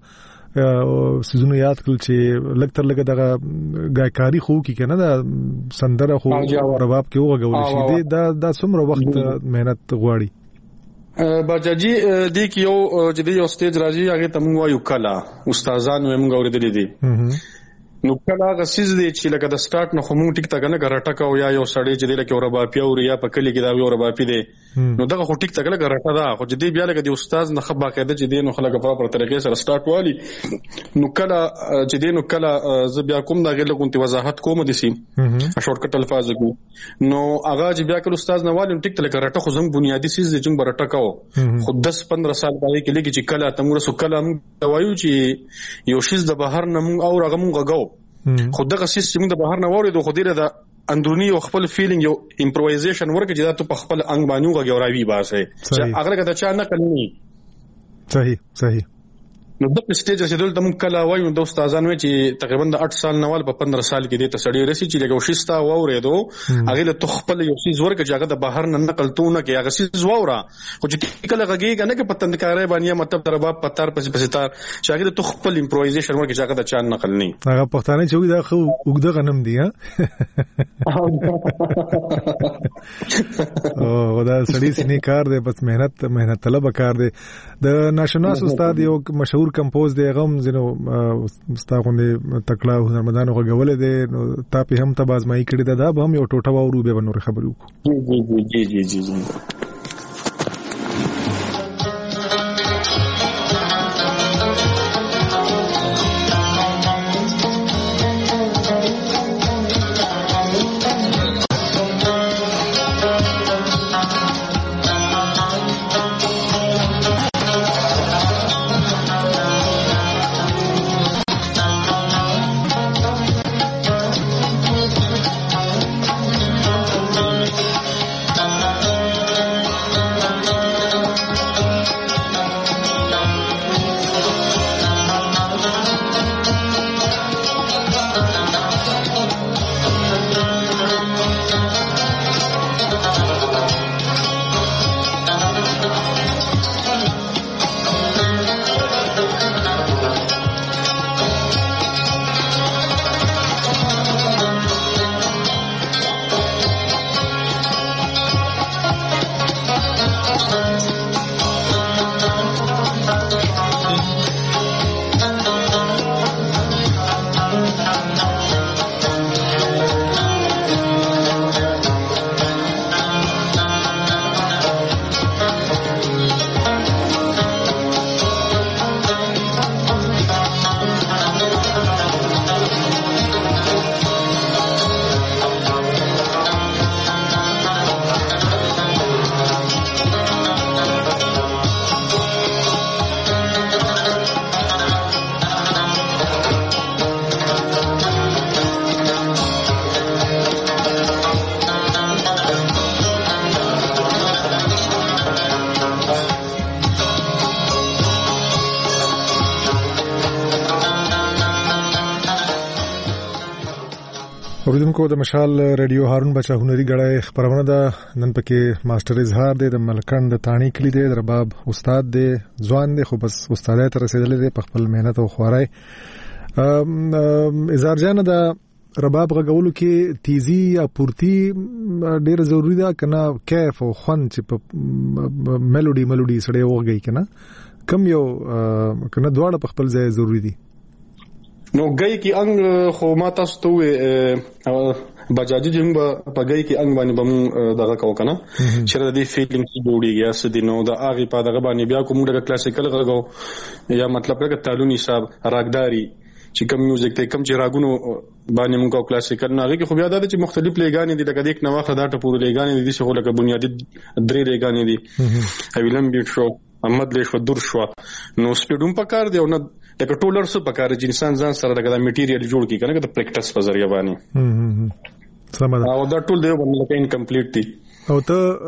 سيزونه یاد کړل چې لکتر لګه دغه غاکاری خو کې کنه دا سندره خو رباب کې وګول شي دا دا څومره وخت مهنت غواړي باجاجي د کیو چې د یو سټیج راځي هغه ته موږ وایو کلا استادانو موږ اوریدلې دي نو کله غسیز دی چې لکه د سٹارټ نه خمو ټیک تا کنه غراټه کا او یا یو سړی چې د لکه اوربا پی او یا په کلی کې دا یو اوربا پی دی نو دغه خو ټیک تا کنه غراټه دا خو چې دی بیا لکه د استاد نه خبره کړه چې دی نو خلک په پراپر طریقې سره سٹارټ والی نو کله چې دی نو کله ز بیا کوم دا غیر لګونتي وضاحت کوم دي سي شورټ کټ الفاظ کو نو هغه چې بیا کله استاد نه والی ټیک تا لکه غراټه خو زم بنیادی سیز دی چې غراټه کاو خو دس پندرہ سال باندې کې لګي چې کله تمور سو کله موږ وایو چې یو شیز د بهر نه موږ او هغه موږ غاو خو دغه سیستم د بهر نه وریدو خو ډیره د اندرونی او خپل فیلینګ یو امپرووایزیشن ورکه چې دا ته په خپل انګ باندې وګوراوي باسه چې هغه کده چا نه کلني صحیح صحیح نو د سټیج رسیدل د مون کلا وایو د استادانو چې تقریبا د اټ سال نوال په پندرہ سال کې د تسړی رسی چې لګو شستا وورېدو هغه له تخپل یو سیز ورکه چې هغه د بهر نه نقلتونه کې هغه سیز وورا خو چې کله غږی کنه کې پتندکارې باندې مطلب درباب پتار پس پسیتار چې هغه د تخپل امپرووایزیشن ورکه چې هغه د چان نقل نه هغه پښتانه چې دا خو وګړه غنم دی ها او دا سړی سني کار دی بس مهنت مهنت طلب کار دی د ناشناس استاد یو مشهور کمپوز دی غم زنو مستاغونه تکړه هنرمندانو غوړل دي نو تا په هم ته بازمایي کړی دا به هم یو ټوټه وورو به نور خبرو جی جی جی جی جی جی اوریدونکو د مشال رادیو هارون بچا هنري غړای خبرونه ده نن پکې ماستر اظهار دی د ملکند تانی کلی دی د رباب استاد دی ځوان دی خو بس استادای ته رسیدلې دی په خپل مهنت او خوارای اظهار جان د رباب غږولو کې تیزی یا پورتی ډیر ضروری ده کنه کیف او خوان چې په میلودي میلودي سره وږي کنه کم یو کنه دواړه په خپل ځای ضروری دي نو گئی کی انګ خو ما تاسو ته بجاجي جنگ په گئی کی انګ باندې بم دغه کو کنه چې د دې فیلینګ کی جوړیږي اس دینو د اغه په دغه باندې بیا کوم د کلاسیکل غږو یا مطلب هغه تعلونی صاحب راګداري چې کوم میوزیک ته کوم چې راګونو باندې موږ کلاسیکل نه هغه خو بیا د چې مختلف لګانې دي لکه د یک نوخه دا ټپور لګانې دي چې خو لکه بنیادی درې لګانې دي اویلم بیت شو محمد لیش و دور شو نو سپیډوم پکار دی او نه لکه ټولر څه پکار دی انسان ځان سره دغه میټیریل جوړ کی کنه د پریکټس په ذریعہ باندې سمه او دا ټول دی باندې لکه انکمپلیټ دی او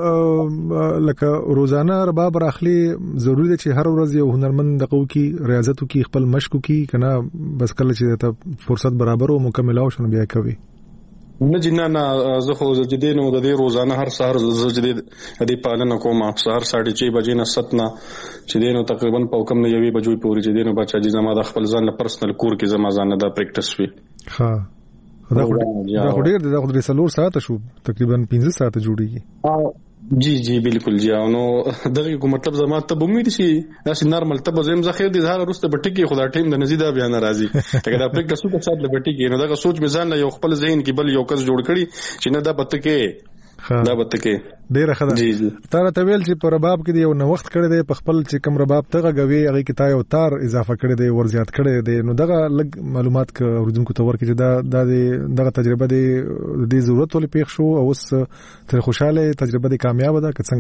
ته لکه روزانه رباب راخلی ضروری دی چې هر ورځ یو هنرمند دغه کی ریاضت کی خپل مشق کی کنه بس کله چې ته فرصت برابر او مکمل او شنو بیا کوي نه جنا نه زه خو زجدینو د دې روزانه هر سحر زجدي د دې پالنه کوم سحر ساڑھے چھ بجې نه ستنا چې دینو تقریبا په کم نه یوي بجوي پوری چې دینو بچا جی زما د خپل ځان له پرسنل کور کې زما ځان د پریکټس وی ها دا خو ډیر د خو د سلور ساعت شو تقریبا پنځه ساعت جوړیږي جی جی بالکل جی نو دغه کو مطلب زما ته امید شي داسې نارمل ته زم زخیر دي زهره رسته بټکی خدا ټیم د نزیدا بیان راځي اگر دا پریکټس په سات له بټکی نو دغه سوچ میزان له یو خپل ذهن کې بل یو کس جوړ کړي چې نه دا بتکه دا بتکه ډیره خدا جی جی تر ته ویل چې په رباب کې یو نو وخت کړی دی په خپل چې کم رباب ته غوي هغه کې تا یو تار اضافه کړی دی ور زیات کړی دی نو دغه لګ معلومات ک اوریدونکو ته ورکړي چې دا دغه تجربه دی د ضرورت ولې پیښ شو او اوس تر خوشاله تجربه دی کامیاب ده که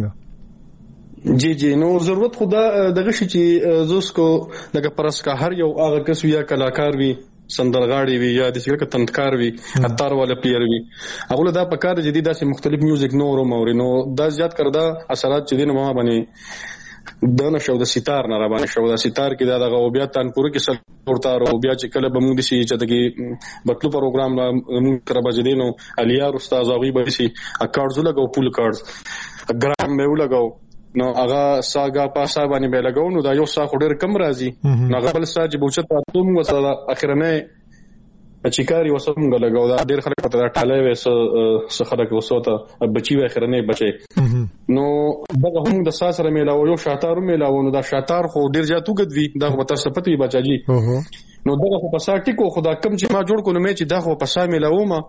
څنګه جی جی نو ضرورت خدا دغه شي چې زوس کو دغه پرس کا هر یو هغه کس یا کلاکار وي سندرغاړي وي یا د شګه تندکار وي اتار والا پلیر وي هغه دا په کار جديد داسې مختلف میوزیک نورو موري نو دا زیات کړدا اثرات چې دینه ما باندې د نشو د ستار نه را باندې شو د ستار کې دا دغه بیا تن پوره کې سل ورتار او بیا چې کله بمو دي چې دغه بتلو پروګرام لا موږ کړه بجدینو الیار استاد اوغي به شي اکارډز لګاو پول کارډز ګرام مې ولګاو نو هغه ساګه پاسا باندې به لګاو نو دا یو سا خډر کم راځي نو هغه بل سا چې بوچت تاسو موږ سره اخرنه چیکاري وسوم غلګاو دا ډیر خلک پته ټاله وې څه خلک وسوته بچي و اخرنه بچي نو دغه هم د ساسره میلاو یو شاتار میلاو نو دا شاتار خو ډیر زیاتو غدوي دا په تاسو پته وي بچاجي نو دغه په پاسا ټیکو خدا کم چې ما جوړ کړم چې دا خو پاسا میلاو ما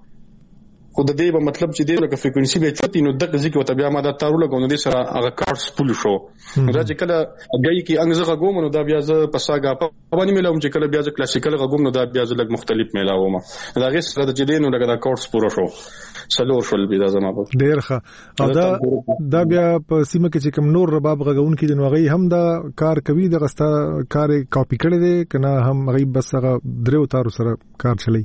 خو د دې په مطلب چې دی لکه فریکوئنسي به چوتي نو دغه ځکه وته بیا ما دا تارو لګو نو د سره هغه کارت سپول شو دا چې کله غي کې انګزغه غوم نو دا بیا ز پساګه په باندې ملوم چې کله بیا ز کلاسیکل غوم نو دا بیا ز لګ مختلف ملاوم دا غي سره د چې دی نو لګه دا کارت سپور شو سلور شول بیا زما په ډیر ښه او دا دا بیا په سیمه کې چې کوم نور رباب غږون کې د نوغي هم دا کار کوي د غستا کار کاپی کړي دي کنه هم غي بس هغه درو تارو سره کار چلی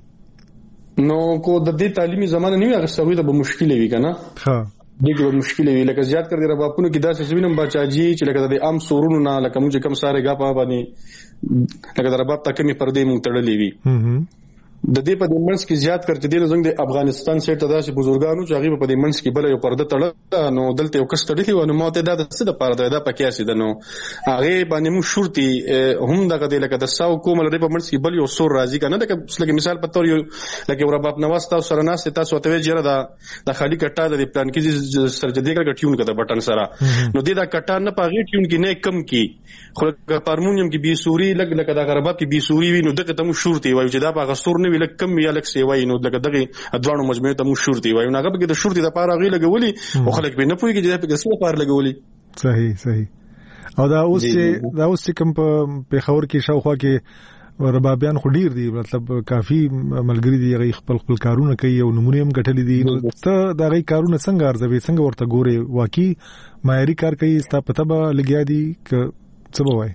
نو کو د دې تعلیمي زمانه نیو هغه سوي د مشکل وی کنه ها دغه مشکل وی لکه زیات کړي ربابونو کې داسې سوینم بچاجي چې لکه د عام سورونو نه لکه موږ کم ساره غا په باندې لکه د رباب تکمه پردې مونږ تړلې وی د دې په دمنس کې زیات کړي دي زنګ د افغانستان سره تداسي بزرګانو چې هغه په دمنس کې بل یو پرده تړل نو دلته یو کس تړلی و نو ماته دا د څه د پرده دا پکې اسید نو هغه باندې مو شورتي هم دغه د لکه د ساو کومل ری په منس کې بل یو سور راځي کنه لکه مثال په تور یو لکه رباب نواز تاسو سره ناس تاسو ته ویجره دا د خالی کټا د پلان کې سرجدي کړه ټیون کړه بٹن سره نو دې دا کټا نه پاغي ټیون کې نه کم کې خو هارمونیم کې بي سوري لګ لکه دا رباب کې بي سوري وي نو دغه ته مو شورتي وایي چې دا په غسور نه وی لکه کم یا لکه سی وای نو دغه دغه ادوانو مجموعه ته مشهور دی وای نو هغه به د شورتي د پاره غي لګولي او خلک به نه پويږي چې په څه پاره لګولي صحیح صحیح او دا اوس چې دا اوس چې کوم په خبر کې شاوخوا کې ربابیان خو ډیر دي مطلب کافي ملګری دي غي خپل خپل کارونه کوي او نمونه هم غټلې دي ته دا غي کارونه څنګه ارزوي څنګه ورته ګوري واقعي معیاري کار کوي ستا پته به لګیا دي ک څه به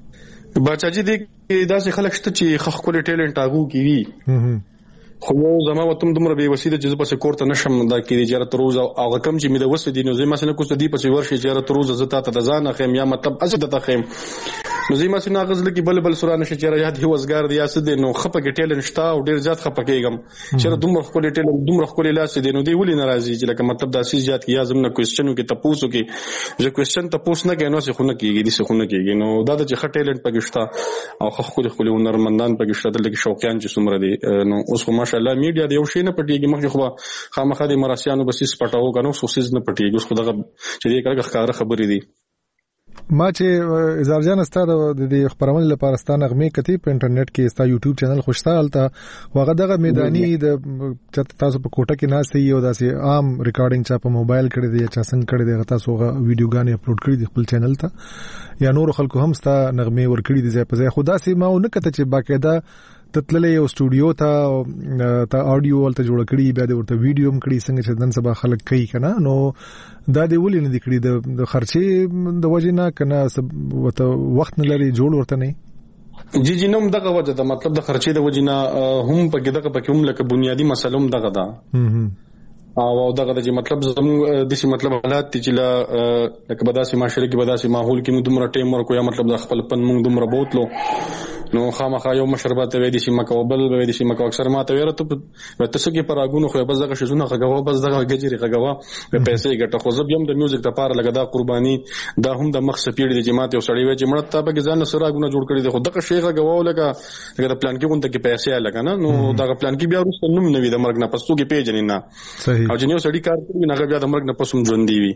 وای بچاجي دي دا چې خلک شته چې خخ کول ټیلنټ اغو کوي خو زما وتم دومره به وسیله چې په سکور ته نشم دا کې اجازه روز او هغه کم چې مې د وسې دي نو زه مثلا کوڅه دی په ورشي اجازه روز زه ته ځان اخیم یا مطلب اسه ته خیم نو زما سينا غزل کې بل بل سورانه چې را یاد هي وزګار دی یاس دي نو خپه کې ټیلنټ شتا او ډیر زیات خپه کېږم چې دومره خپل ټیلنټ دومره خپل لاس دي نو دی ولې ناراضي چې لکه مطلب دا سیس زیات کې یا زمونه کوېسچنو کې تاسو کې چې کوېسچن تاسو نه غنو څه خونه کېږي دي څه خونه کېږي نو دا د چې ټیلنټ پګشتا او خپل خپل هنرمندان پګشتا دلته کې شوقيان چې څومره دي نو اوس خو ماشاءالله میډیا دی یو شی نه پټيږي مخکې خو خامخا د مراسیانو بسیس پټاو کنو سوسیز نه پټيږي اوس خو دغه چې دې کړه ښکار خبرې دي ما چې اظهار جان ستاره د خبرونه لپاره ستانه غمې کتی په انټرنیټ کې ستا یوټیوب چینل خوشتالته واغه دغه میداني د تاسو په کوټه کې ناس یو داسې عام ریکارډینګ چا په موبایل کړی دی چا څنګه کړی دی تاسو ویډیوګانې اپلوډ کړی دی خپل چینل ته یا نور خلکو هم ستا نغمې ور کړی دي ځای په ځای خدا سي ما نه کته چې باقاعده تتللې یو سټوډیو ته ته اډیو ولته جوړ کړی بیا د ورته ویډیو هم کړی څنګه چې نن سبا خلک کوي کنه نو دا دی ولې نه دی کړی د خرچې د وجې نه کنه وته وخت نه لري جوړ ورته نه جی جی نوم دغه وجه ده مطلب د خرچې د وجې نه هم په دغه پکې هم لکه بنیادی مسله هم دغه ده او دغه د مطلب زموږ د سي مطلب حالات چې لا لکه بداسي معاشره کې بداسي ماحول کې موږ دومره ټیم ورکو یا مطلب د خپل پن موږ دومره بوتلو نو خامخا یو مشربات وې دي چې مکوبل وې دي چې مکو اکثر ماته ویره ته تاسو کې پراګونو خو بس دغه شزونه غغوا بس دغه گجری غغوا په پیسې ګټه خو زب یم د میوزیک لپاره لګدا قرباني دا هم د مخ سپیډ دي چې ماته وسړی وې چې مړه ته په ځان سره غونه جوړ کړی دي خو دغه شیخه غوا لګا لګا د پلان کې غونډه کې پیسې لګا نه نو دغه پلان کې بیا وروسته نوم نوي د مرګ نه پسو کې پیژنې نه صحیح او جنیو سړی کار کوي نه بیا د مرګ نه پسوم ژوند دی وي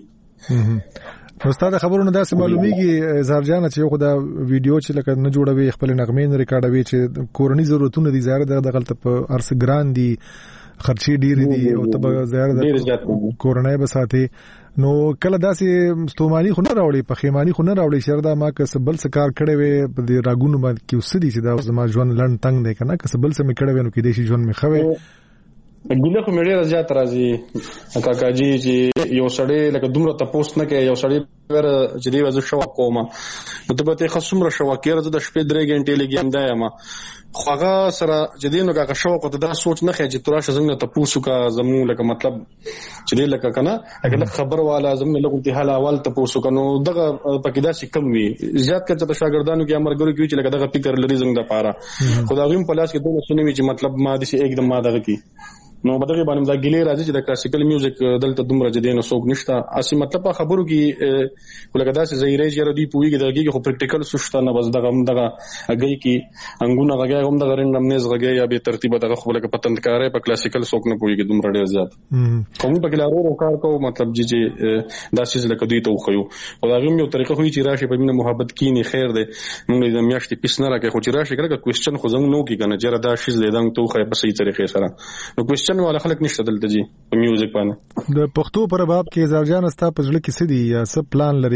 استاد خبرونه داسې معلومیږي اظهار جان چې یو خدا ویډیو چې لکه نه جوړوي خپل نغمې نه ریکارډوي چې کورنۍ ضرورتونه دي زیات دغه غلط په ارس ګران دي خرچې ډېرې دي او ته زیات کورنۍ بساتي نو کله داسې ستوماني خو نه راوړي په خیمانی خو نه راوړي شردا ما که سبل سکار کړي وي په دې راګونو باندې کې وسدي چې دا زما ژوند لړن تنگ دی کنه که سبل سم کړي وي نو کې دې شي ژوند می خوي ګله خو مې ډېر زیات راځي کاکاجي چې یو سړی لکه دومره تاسو نه کوي یو سړی ور چې دی وځو شو کومه نو ته به ته خصومره شو کېره د شپې درې غنټې لګیم دا یم خوغه سره چې دینو کا شو کو ته دا سوچ نه خې چې تراشه څنګه تاسو کا زمو لکه مطلب چې دی لکه کنه اگر خبر والا زمو لکه ته حال اول تاسو کنو دغه پکې دا شي کم وي زیات کړه چې شاګردانو کې امرګرو کې چې لکه دغه فکر لري څنګه د پاره خداغیم په لاس کې دوه سنوي چې مطلب ما دي سي एकदम ما دغه کې نو بدغه باندې دا ګلې راځي چې د کلاسیکل میوزیک دلته دومره جدينه سوق نشته اسی مطلب خبرو کې ولګه داسې زیری چې ردی پوي کې دغه خو پریکټیکل سوشته نه بس دغه دغه اگې کې انګونه غږی هم دغه رندم نس غږی یا به ترتیب دغه خو لکه پتندکارې په کلاسیکل سوق نه پوي کې دومره ډیر زیات کوم په کلارو ورو کار کو مطلب چې داسې لکه دوی ته خو او دا غو یو طریقه خو چې راشي په مینه محبت کینی خیر دی موږ د میاشتې پیس نه راکې خو چې راشي کړه کوېسچن خو زنګ نو کې کنه چې دا شیز لیدان ته خو په صحیح طریقې سره نو کوېسچن ولا خلک نشته دلته جی په میوزیک باندې د پښتو پر باب کې اظهار جان استا په ځل کې سدي یا سب پلان لري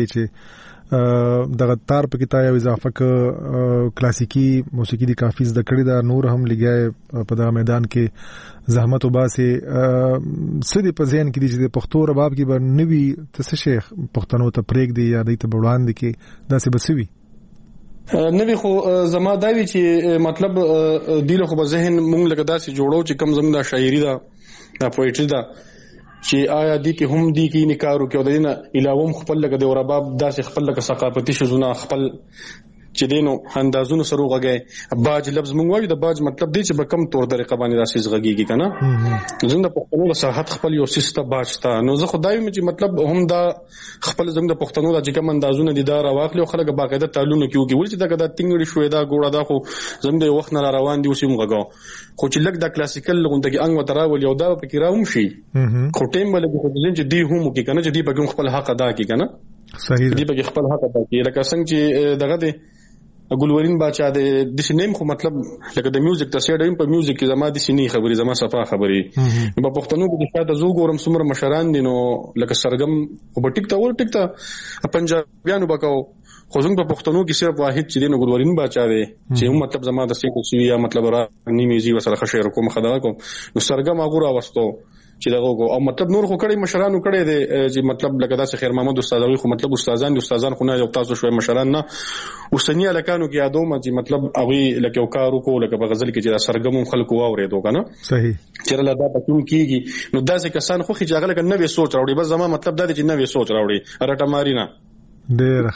چې دغه تار په کې تا یو اضافه ک کلاسیکی موسیقي دی کافي زده کړی دا نور هم لګای په دغه میدان کې زحمت وباسي سدي په ذهن کې دي چې د پښتو رباب کې به نوي تاسو شیخ پښتنو ته پریک دی یا د ته بړوان دي کې داسې بسوي نبی خو زما داوی چې مطلب دیله خو په ذهن مونږ لګا داسې جوړو چې کم زموږ د شاعري دا د پوئټري دا چې آیا دی کې هم دی کې نکارو کې د دینه علاوه خپل لګا د رباب داسې خپل لګا ثقافتي شزونه خپل چې دینو اندازونو سره وغږی باج لفظ مونږ وایو د باج مطلب دی چې په کم تور طریقه باندې راسي زغږیږي کنه زنده پښتنو د صحت خپل یو سیسته باج تا نو زه خدای مې چې مطلب هم دا خپل زنده پښتنو د چې کم اندازونه دي دا راواخلو خلک باقاعده تعلق کیږي ول چې دا د تنګړي شوې دا ګوړه دا خو زنده وخت نه روان دي اوسې مغږو خو چې لګ د کلاسیکل لغونته کې انګ وتراول یو دا پکې راوم شي خو ټیم بل خو چې دی هم کې کنه چې دی په خپل حق ادا کوي کنه صحیح دی په خپل حق ادا کوي لکه څنګه چې دغه دی ګلورین باچا د د سینیم خو مطلب لکه د میوزیک ته سیډ په میوزیک کې زما د سینې خبرې زما صفه خبرې په پښتنو کې د شاته زو ګورم څومره مشران دي نو لکه سرګم خو په ټیک ته ور ټیک ته پنجابیانو بکاو خو زموږ په پښتنو کې صرف واحد چې دینو ګلورین باچا دی چې مطلب زما د سیکو سوی یا مطلب را نیمېزي وسره خشیر کوم خدای کوم نو سرګم هغه راوستو چې دغه او مطلب نور خو کړي مشرانو کړي دي چې مطلب لکه داسې خیر محمد استادوي خو مطلب استادان دي استادان خو نه یو تاسو شوي مشران نه اوسنی الکانو کې یادوم چې مطلب هغه لکه یو کارو کو لکه په غزل کې چې سرګم خلکو واورېدو کنه صحیح چې لا دا پکوم کیږي نو داسې کسان خو خجاغله کنه نوې سوچ راوړي بس زما مطلب دا دی چې نوې سوچ راوړي رټه ماری نه ډېر ښه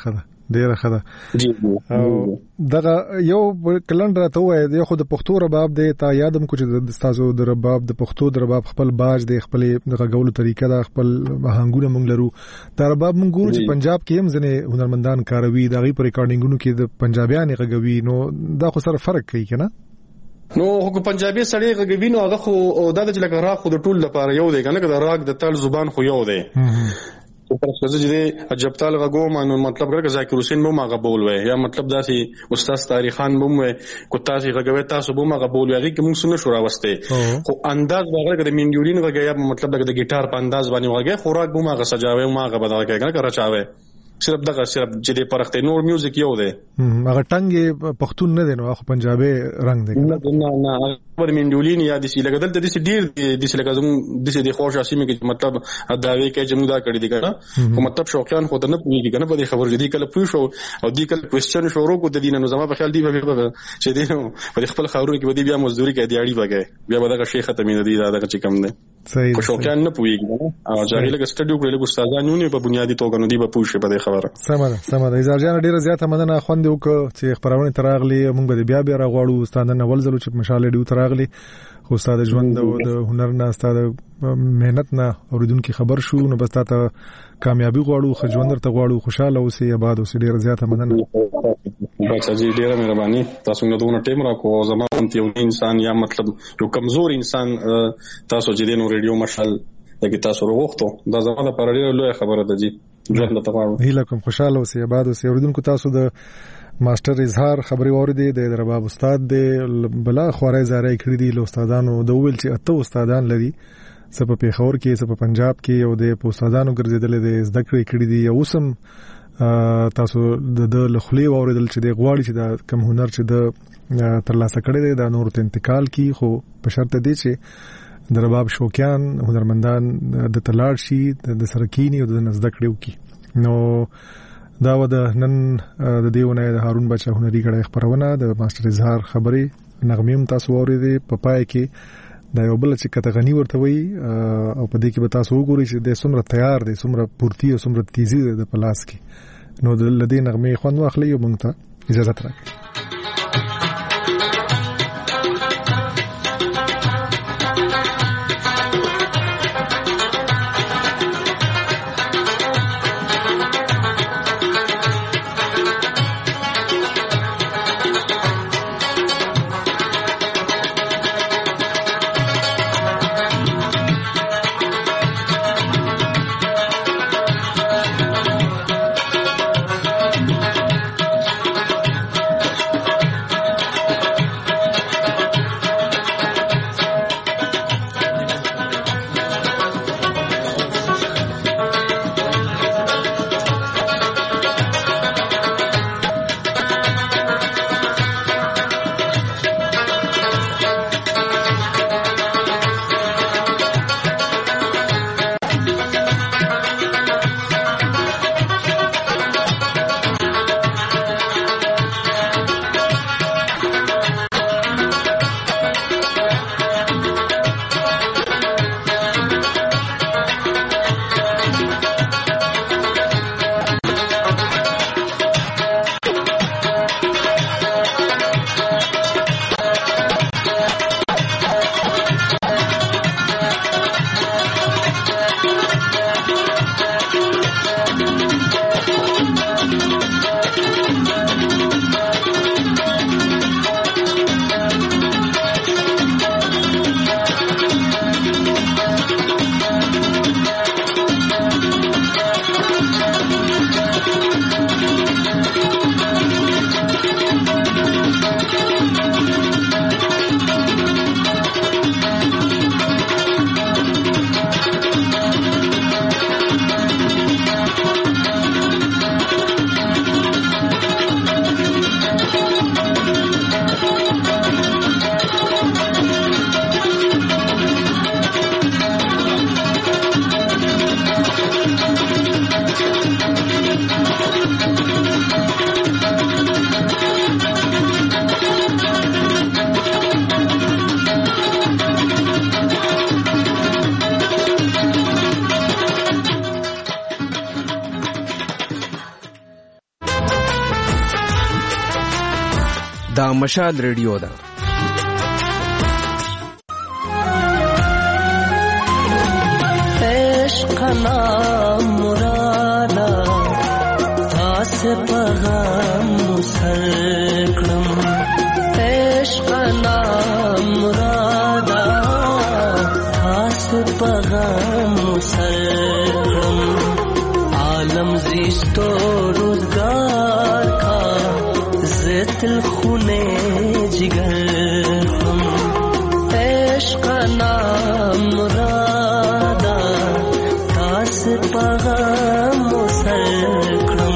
ډیره ښه ده. او دغه یو کلندر ته وای د خو د پښتو رباب دی تا یادم کو چې د تاسو د رباب د پښتو د رباب خپل باج دی خپل دغه غولو طریقه دا خپل هنګونه مونږ لرو. دا رباب مونږ ګورو چې پنجاب کې هم ځنه هنرمندان کاروي دا غي پر ریکارډینګونو کې د پنجابیان غږوي نو دا خو سره فرق کوي کنه. نو خو پنجابي سړی غږوي نو هغه خو دا د لکه راغ خو د ټول لپاره یو دی کنه دا راغ د تل زبان خو یو دی. پر څه چې عجب تعال غوم نو مطلب ګره ذاکر حسین بو ما غبول وای یا مطلب داسې استاد تاریخان بو وای کو تاسو غږوي تاسو بو ما غبول وای کی موږ سن شو راوسته خو انداز وغیرہ د منډیولین غږیا مطلب د ګیټار په انداز باندې وغږی خوراک بو ما غ سجاوي ما غ بدل کېږي کنه راچاوي صرف دغه صرف چې د پرخته نور میوزیک یو دی هغه ټنګ پښتون نه دی نو هغه پنجابي رنگ دی نه نه پر منډولین یا د سی لګدل د دې ډیر د سی لګزم د دې خوښ اسیمه کې مطلب داوی کې چې موږ دا کړی دی کنه خو مطلب شوقیان خو نه پوهیږي کنه په دې خبر جدي کله پوه شو او دې کله کوېسچن شروع کو د دینه نو زما په خیال دی به چې دې په خپل خاورو کې ودی بیا مزدوري کوي دی اړي وګي بیا به دا شیخ ختمې نه دی دا چې کم دی صحیح خو شوقیان نه پوهیږي او ځای لګ سټډیو کړل ګستاذانو نه په بنیادی توګه نو دی به پوه شي په دې خبره. سمه سمه د ازارجان ډیره زیاته مننه خوند وکړه چې خبرونه تراغلي موږ به بیا بیا راغواړو استادانه ول زلو چې مشاله ډیو تراغلي خو استاد ژوند او د هنر نه استاد مهنت نه اوریدونکو خبر شو نو بس تاسو کامیابی غواړو خو ژوند درته غواړو خوشاله اوسئ آباد اوسئ ډیره زیاته مننه. بچا جی ډیره مهرباني تاسو نه دونه ټیم راکو زموږ یو انسان یا مطلب یو کمزور انسان تاسو چې دینو ریډیو مشال دغه تاسو وروغتو دا زموږ لپاره ډیره لوی خبره ده جی ژوند ته غواړو هیله کوم خوشاله اوسئ آباد اوسئ اوریدونکو تاسو د ماستر اظهار خبري اوریدي د رباب استاد دی بلا خوارای زارای کړی دی له استادانو د ویل چې اته استادان لري سبا په خور کې سبا پنجاب کې او د استادانو ګرځیدل دي زده کړې کړی دي او سم تاسو د لخلي اوریدل چې د غواړي چې د کم هنر چې د ترلاسه کړی دی د نور ته انتقال کی خو په شرط دی چې د رباب شوقیان هنرمندان د تلاړ شي د سرکینی او د زده کړو کی. نو دا و د نن د دیونه د هارون بچا هنري غړې خبرونه د ماستر اظهار خبري نغمیم تاسو اوریدي په پای کې دا یو بل چې کته غنی ورته وي او په دې کې به تاسو وګورئ چې د سمره تیار دي سمره پورتي او سمره تیزی د پلاس کې نو د لدی نغمه خوند واخلي او مونږ ته اجازه راکړئ. دا مشال ریډیو ده. عشق نام مرادا تاس پیغام مسلکم عشق نام مرادا تاس پیغام مسلکم عالم زیستو روزگار کا زتل خونے جگر ہم عشق نام مرادا تاس پیغام مسلکم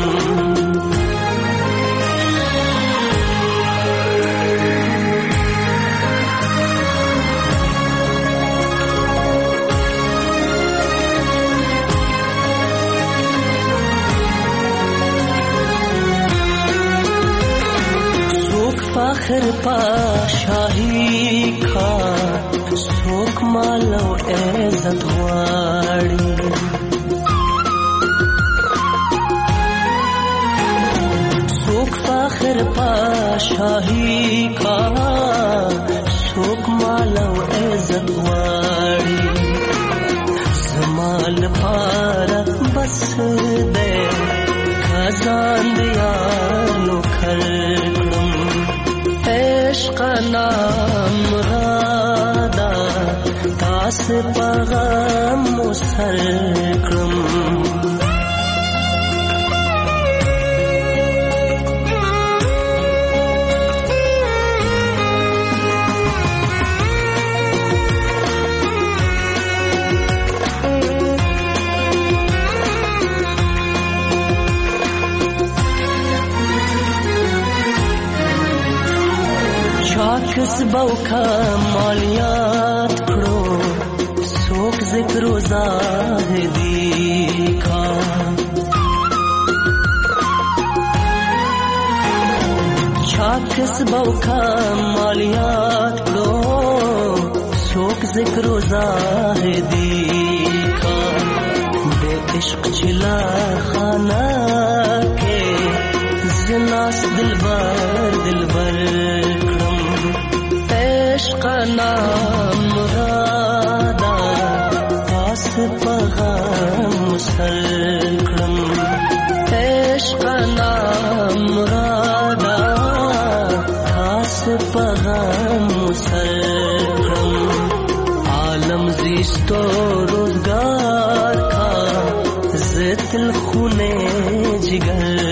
فخر پا شاہی کا سوک مالو عزت واڑی سوک فخر پا شاہی کا سوک مالو عزت واڑی زمال پارا بس دے خزان دیالو کھرکڑم عشق نام مرادا تاس پیغام مسلکم کسبو کا مالیات کھڑو سوک ذکر و زاہدی کا چھا کسبو کا مالیات کھڑو سوک ذکر و زاہدی کا بے عشق چلا خانہ کے زناس دلبر دلبر عشق نام مرادا تاس پیغام مسلکم عشق نام مرادا تاس پیغام مسلکم عالم زیستو روزگار کا زتل خونے جگر